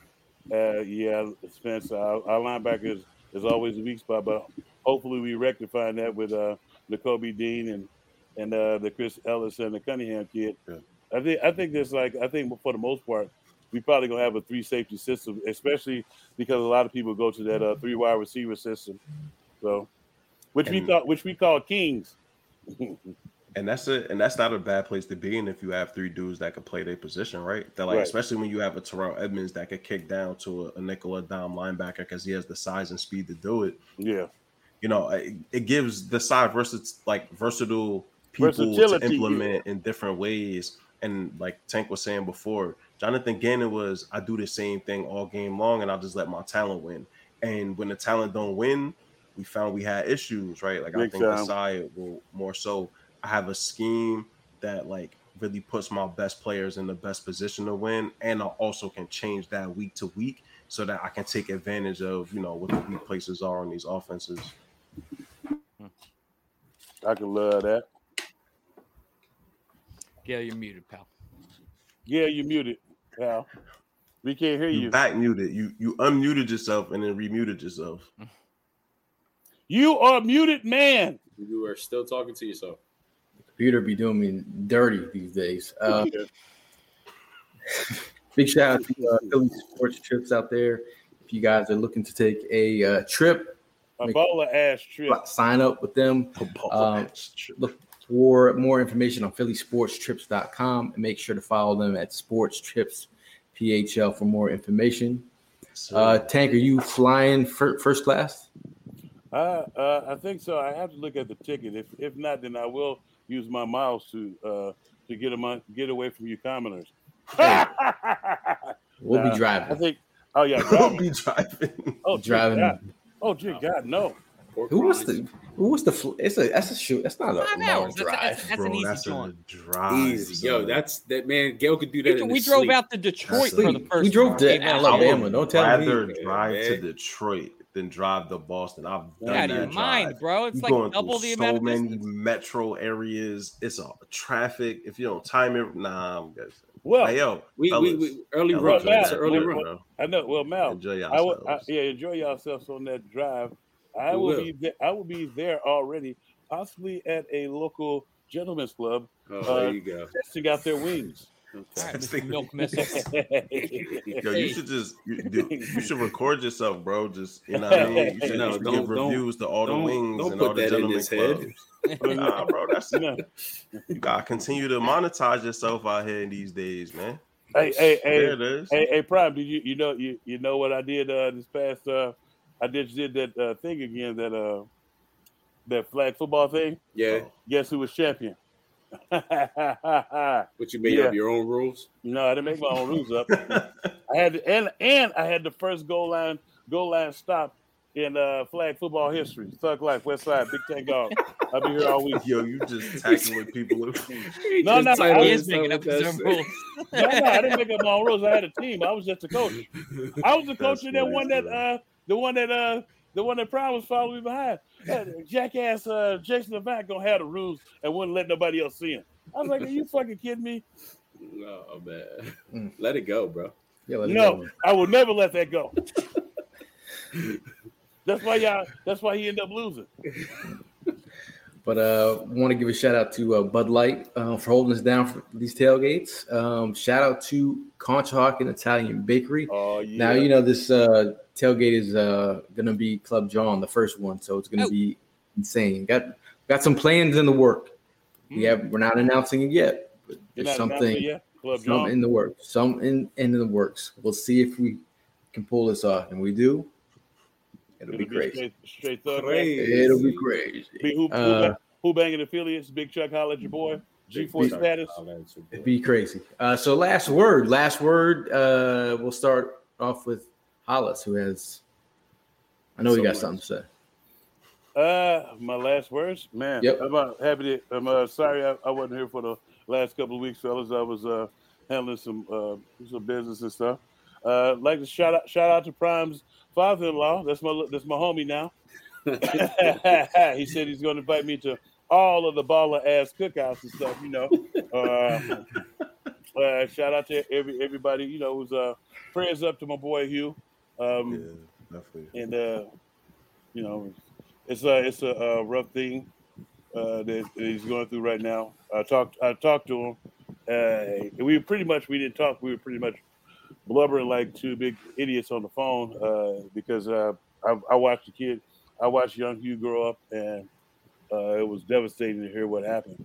So Spence, our linebacker is always a weak spot, but hopefully we rectify that with Nakobe Dean and the Chris Ellis and the Cunningham kid. Yeah. I think for the most part, we probably gonna have a 3 safety system, especially because a lot of people go to that 3 wide receiver system. So, which we call kings. And that's it. And that's not a bad place to be in if you have 3 dudes that can play their position, right? That especially when you have a Terrell Edmonds that could kick down to a nickel or dime linebacker because he has the size and speed to do it. Yeah. You know, it gives the side versatile people to implement in different ways. And like Tank was saying before, Jonathan Gannon was, I do the same thing all game long and I'll just let my talent win. And when the talent don't win, we found we had issues, right? Like I think the side will more so, I have a scheme that like really puts my best players in the best position to win. And I also can change that week to week so that I can take advantage of, you know, what the weak places are on these offenses. I can love that. Gail, you're muted, pal. Yeah, you're muted, pal. We can't hear you. Back muted. You unmuted yourself and then remuted yourself. You are muted, man. You are still talking to yourself. The computer be doing me dirty these days. Big shout out to Philly Sports Trips out there. If you guys are looking to take a trip, a baller ass trip, sign up with them. Look for more information on phillysportstrips.com and make sure to follow them at Sports Trips PHL for more information. Tank, are you flying first class? I think so. I have to look at the ticket. If not, then I will use my miles to get away from you commoners. We'll be driving. I think. We'll be driving. Oh, driving. Oh, dear God, no. Who was the? That's a shoot. That's not a 5 long hours. drive. That's an easy that's joint. a drive. Easy, yo. son. That's that man. Gail could do that. We drove sleep. out to Detroit for the first. We drove to game last year. Alabama. Don't tell rather me. drive to man. Detroit than drive to Boston. I've done Get out of your that mind, drive. bro. It's You're like going double through the so amount of many distance. metro areas. It's a traffic. If you don't time it, nah, I'm good. Well, Hey, yo, We early fellas, run. enjoy Mal, It's an that, early well, run. bro. I know. Well, Mal, Enjoy enjoy yourselves. yourselves on that drive. I We will will. be there. I will be there already, possibly at a local gentleman's club, Oh, there you go. testing out their wings. All right, Mr. Milk Missiles. Yo, you should you should record yourself, bro. Just you know what I mean. You should, No, you should don't- give reviews to all the don't- wings don't and put all the that in gentlemen his head. clubs. Nah, bro, that's You know, you gotta continue to monetize yourself out here in these days, man. hey, There it is. hey, Prime, did you know what I did this past? I did that thing again, that flag football thing. Yeah, Guess who was champion? but you made Yeah. up your own rules. No, I didn't make my own rules up. I had and I had the first goal line stop in flag football history. Thug Life, West Side, Big Tank Dog. I'll be here all week. Yo, you just tackling people. No, He is making up his own rules. No, I didn't make up my own rules. I had a team. I was just a coach. I was the coach of that funny, one the one that Prime was following me behind. Jackass Jason Avant gonna have the rules and wouldn't let nobody else see him. I was like, are you fucking kidding me? Oh man, let it go, bro. Yeah, let it No, go. I would never let that go. That's why he ended up losing. But want to give a shout out to Bud Light for holding us down for these tailgates. Shout out to Conshohocken Italian Bakery. Oh yeah. Now you know this tailgate is going to be Club John, the first one, so it's going to be insane. Got some plans in the work. We're not announcing it yet, but You're there's not announcing something it yet? Club some John? in the works. Some in the works. We'll see if we can pull this off, and we do. It'll be crazy. Straight thug. It'll be crazy. Who banging affiliates? Big Chuck, holla at your boy. G4 status. It'd be crazy. So last word. We'll start off with Hollis, who has. I know you got something to say. My last words, man. Yep. I'm sorry I wasn't here for the last couple of weeks, fellas. I was handling some business and stuff. Like to shout out to Prime's father-in-law. That's my homie now. He said he's going to invite me to all of the baller ass cookouts and stuff. You know. Shout out to everybody. You know, who's prayers up to my boy Hugh. Yeah, definitely. And you know, it's a rough thing that he's going through right now. I talked to him. We didn't talk. We were pretty much blubbering like two big idiots on the phone because I watched young Hugh grow up, and it was devastating to hear what happened.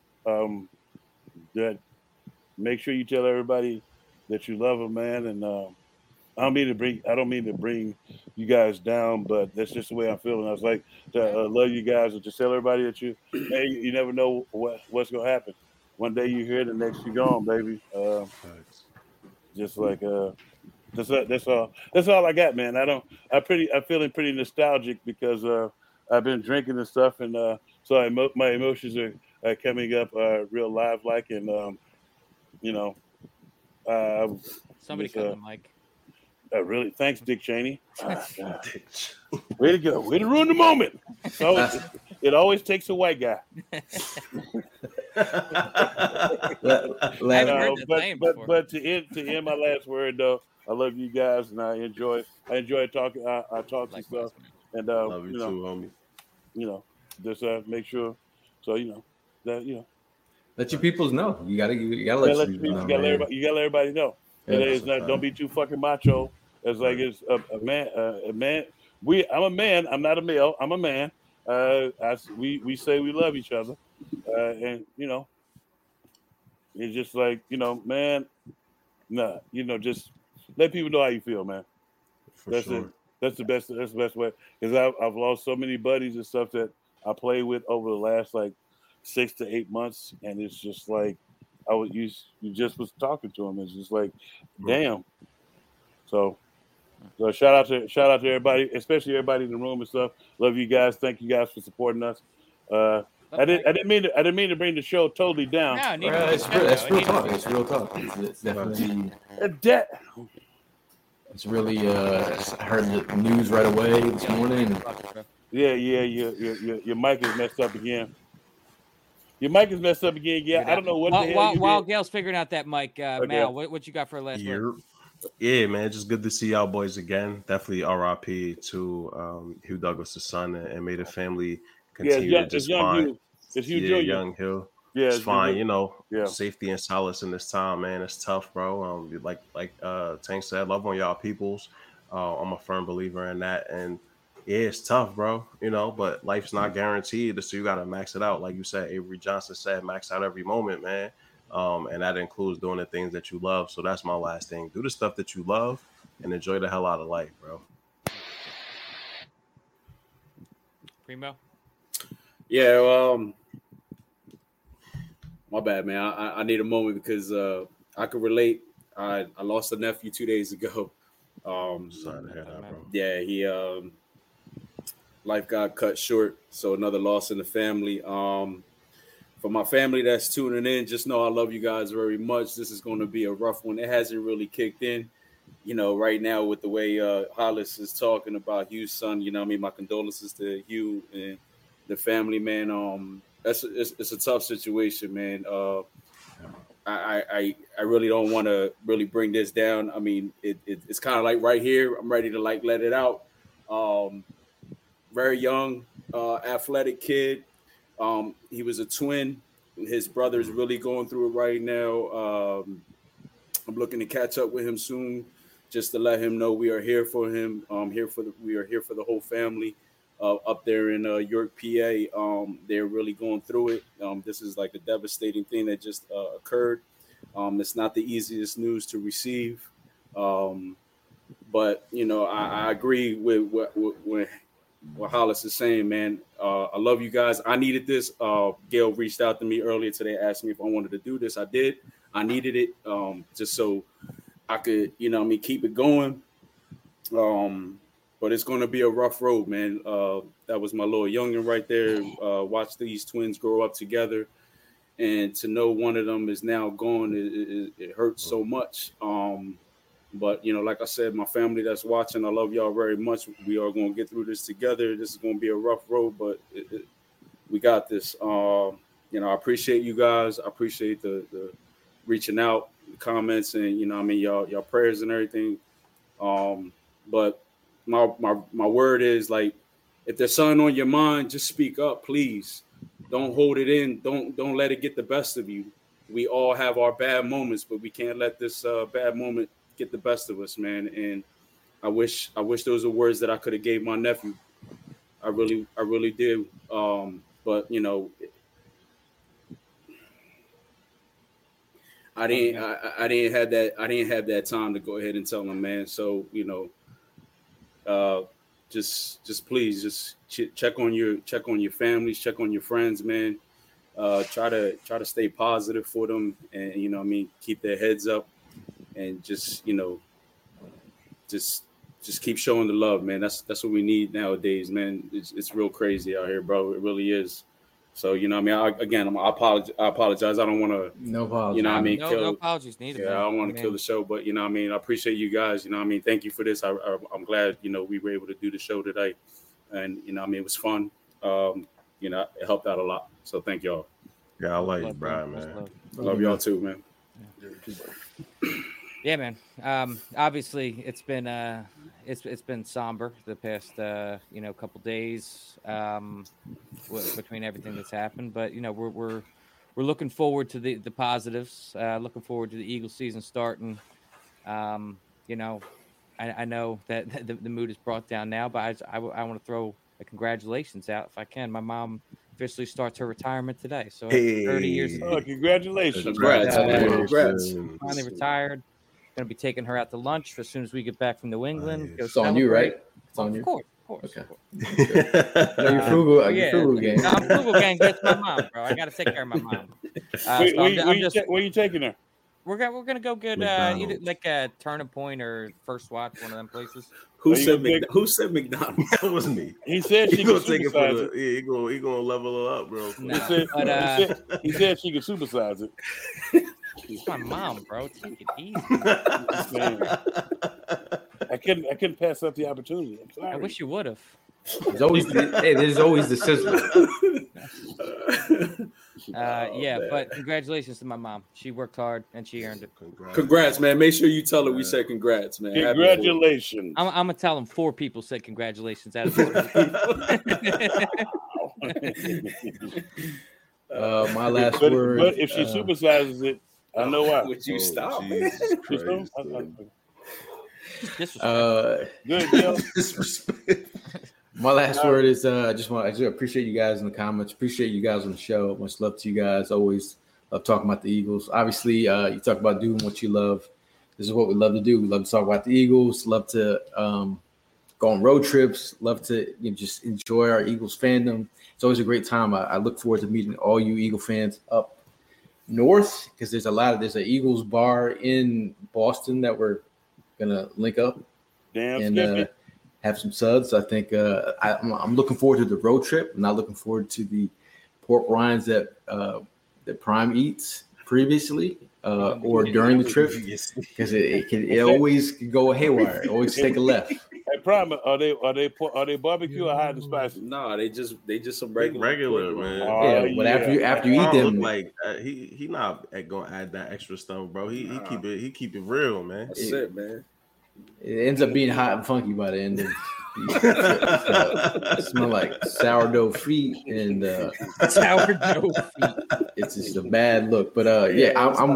That make sure you tell everybody that you love them, man. And I don't mean to bring you guys down, but that's just the way I'm feeling. I was like, love you guys, and just tell everybody that you never know what's gonna happen. One day you here, the next you gone, baby. Just like that's all I got, man. I'm feeling pretty nostalgic because I've been drinking and stuff, and so my emotions are coming up real live like, and you know, Somebody cut the mic. Really, thanks, Dick Cheney. Way to go! Way to ruin the moment. So it always takes a white guy. But to end my last word though, I love you guys, and I enjoy talking. I talk and stuff, and love you too, homie. You know, just make sure. So that let your peoples know. You gotta let your people know. You gotta let everybody know. Yeah, it's not. Don't be too fucking macho. It's like it's a man. A man. I'm a man. I'm not a male. I'm a man. We say we love each other, and it's just like man. Nah, just let people know how you feel, man. That's sure. it. That's the best. That's the best way. Because I've lost so many buddies and stuff that I played with over the last 6 to 8 months, and it's just like you just was talking to him. It's just like, damn. So So shout out to everybody, especially everybody in the room and stuff. Love you guys. Thank you guys for supporting us. I didn't mean to bring the show totally down. No, It's real talk. It's real talk. It's definitely. It's really. I heard the news right away this morning. Yeah. Your mic is messed up again. Your mic is messed up again. Yeah, I don't know what the hell. While Gail's figuring out that mic, Mal, what you got for a last word? Yeah, man, just good to see y'all boys again. Definitely RIP to Hugh Douglas' son, and may the family continue to just find. It's Hugh Jr. Young Hill. Yeah, it's fine. Yeah. Safety and solace in this time, man. It's tough, bro. Like Tank said, love on y'all peoples. I'm a firm believer in that, and yeah, it's tough, bro. But life's not guaranteed, so you gotta max it out. Like you said, Avery Johnson said, max out every moment, man. And that includes doing the things that you love. So that's my last thing. Do the stuff that you love and enjoy the hell out of life, bro. Primo? Yeah, my bad, man. I need a moment because I could relate. I lost a nephew 2 days ago. Sorry to hear that, bro. Yeah, he life got cut short, so another loss in the family. For my family that's tuning in, just know I love you guys very much. This is going to be a rough one. It hasn't really kicked in, right now with the way Hollis is talking about Hugh's son. My condolences to Hugh and the family, man. It's a tough situation, man. I really don't want to really bring this down. I mean, it's kind of like right here. I'm ready to let it out. Very young, athletic kid. He was a twin. His brother's really going through it right now. I'm looking to catch up with him soon, just to let him know we are here for him. We are here for the whole family up there in York, PA. They're really going through it. This is like a devastating thing that just occurred. It's not the easiest news to receive, but I agree with what Hollis is saying, man. I love you guys. I needed this. Gail reached out to me earlier today, asked me if I wanted to do this. I did. I needed it just so I could, keep it going. But it's going to be a rough road, man. That was my little youngin right there. Watch these twins grow up together. And to know one of them is now gone, it hurts so much. But, like I said, my family that's watching, I love y'all very much. We are going to get through this together. This is going to be a rough road, but we got this. I appreciate you guys. I appreciate the reaching out, the comments, and, y'all prayers and everything. But my word is, like, if there's something on your mind, just speak up, please. Don't hold it in. Don't let it get the best of you. We all have our bad moments, but we can't let this bad moment get the best of us, man. And I wish those were words that I could have gave my nephew. I really do. But I didn't have that time to go ahead and tell him, man. So just please just check on your families, check on your friends, man. Try to stay positive for them, and keep their heads up. And just keep showing the love, man. That's what we need nowadays, man. It's real crazy out here, bro. It really is. So I apologize. I don't want to. No apologies. No apologies needed. Yeah, I don't want to kill the show, but I appreciate you guys. Thank you for this. I'm glad we were able to do the show today, and it was fun. It helped out a lot. So thank y'all. Yeah, I love you, Brian, man. Love y'all too, man. Yeah, man. Obviously, it's been somber the past couple days between everything that's happened. But we're looking forward to the positives. Looking forward to the Eagles season starting. I know that the mood is brought down now, but I want to throw a congratulations out if I can. My mom officially starts her retirement today. So 30 years. Oh, congratulations! Congrats. Finally retired. Going to be taking her out to lunch as soon as we get back from New England. It's on you, right? It's on you. Of course. Okay. You're frugal. You're frugal gang. No, I'm frugal gang. That's my mom, bro. I got to take care of my mom. Where you taking her? We're gonna go get McDonald's. either like a Turning Point or First Watch, one of them places. Who Are you said gonna take- Who said McDonald's? That was me. He said she He could gonna take it for supersize the. it. Yeah, he gonna level it up, bro. No. He said, But, he said she could supersize it. It's my mom, bro. Take it easy. Man, I couldn't pass up the opportunity. I'm sorry. I wish you would have. There's always the sizzle. Yeah, but congratulations to my mom. She worked hard and she earned it. Congrats, man. Make sure you tell her we said congrats, man. Happy Congratulations. I'm gonna tell them 4 people said congratulations out of 4 My last but, word. But if she supersizes it, I know why. Would you Oh, stop, man? Jesus Just don't- Christ, Good deal. My last word is I just appreciate you guys in the comments. Appreciate you guys on the show. Much love to you guys. Always love talking about the Eagles. Obviously, you talk about doing what you love. This is what we love to do. We love to talk about the Eagles. Love to go on road trips. Love to just enjoy our Eagles fandom. It's always a great time. I look forward to meeting all you Eagle fans up north because there's an Eagles bar in Boston that we're gonna link up and have some suds. I think I'm looking forward to the road trip. I'm not looking forward to the pork rinds that Prime eats previously or during the trip because it always can go haywire. Always take a left. Hey, Prime, are they barbecue or hot and spicy? No, they just some regular man. Yeah, but after you eat them, like he not gonna add that extra stuff, bro. He keep it real, man. That's it, man. It ends up being hot and funky by the end of it. Smell like sourdough feet and sourdough feet. It's just a bad look, but yeah, I'm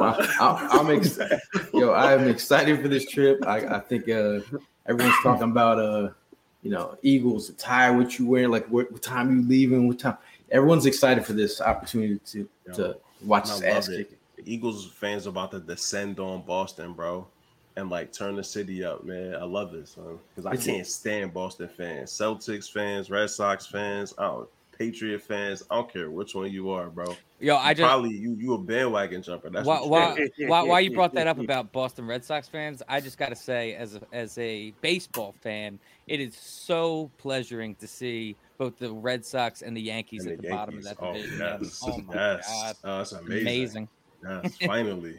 excited for this trip. I think everyone's talking about Eagles attire, what you wearing, like what time you leaving, what time. Everyone's excited for this opportunity to watch this ass kicking. The Eagles fans about to descend on Boston, bro. And like turn the city up, man. I love this, man. Because I can't stand Boston fans, Celtics fans, Red Sox fans, Patriot fans. I don't care which one you are, bro. Yo, you a bandwagon jumper. That's why you brought that up about Boston Red Sox fans. I just got to say, as a baseball fan, it is so pleasuring to see both the Red Sox and the Yankees at the bottom of that division. Yes. Oh my god, it's amazing. Yes, finally.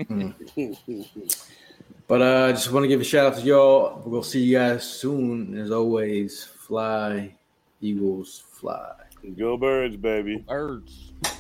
But I just want to give a shout out to y'all. We'll see you guys soon. As always, fly, Eagles, fly. Go Birds, baby. Birds.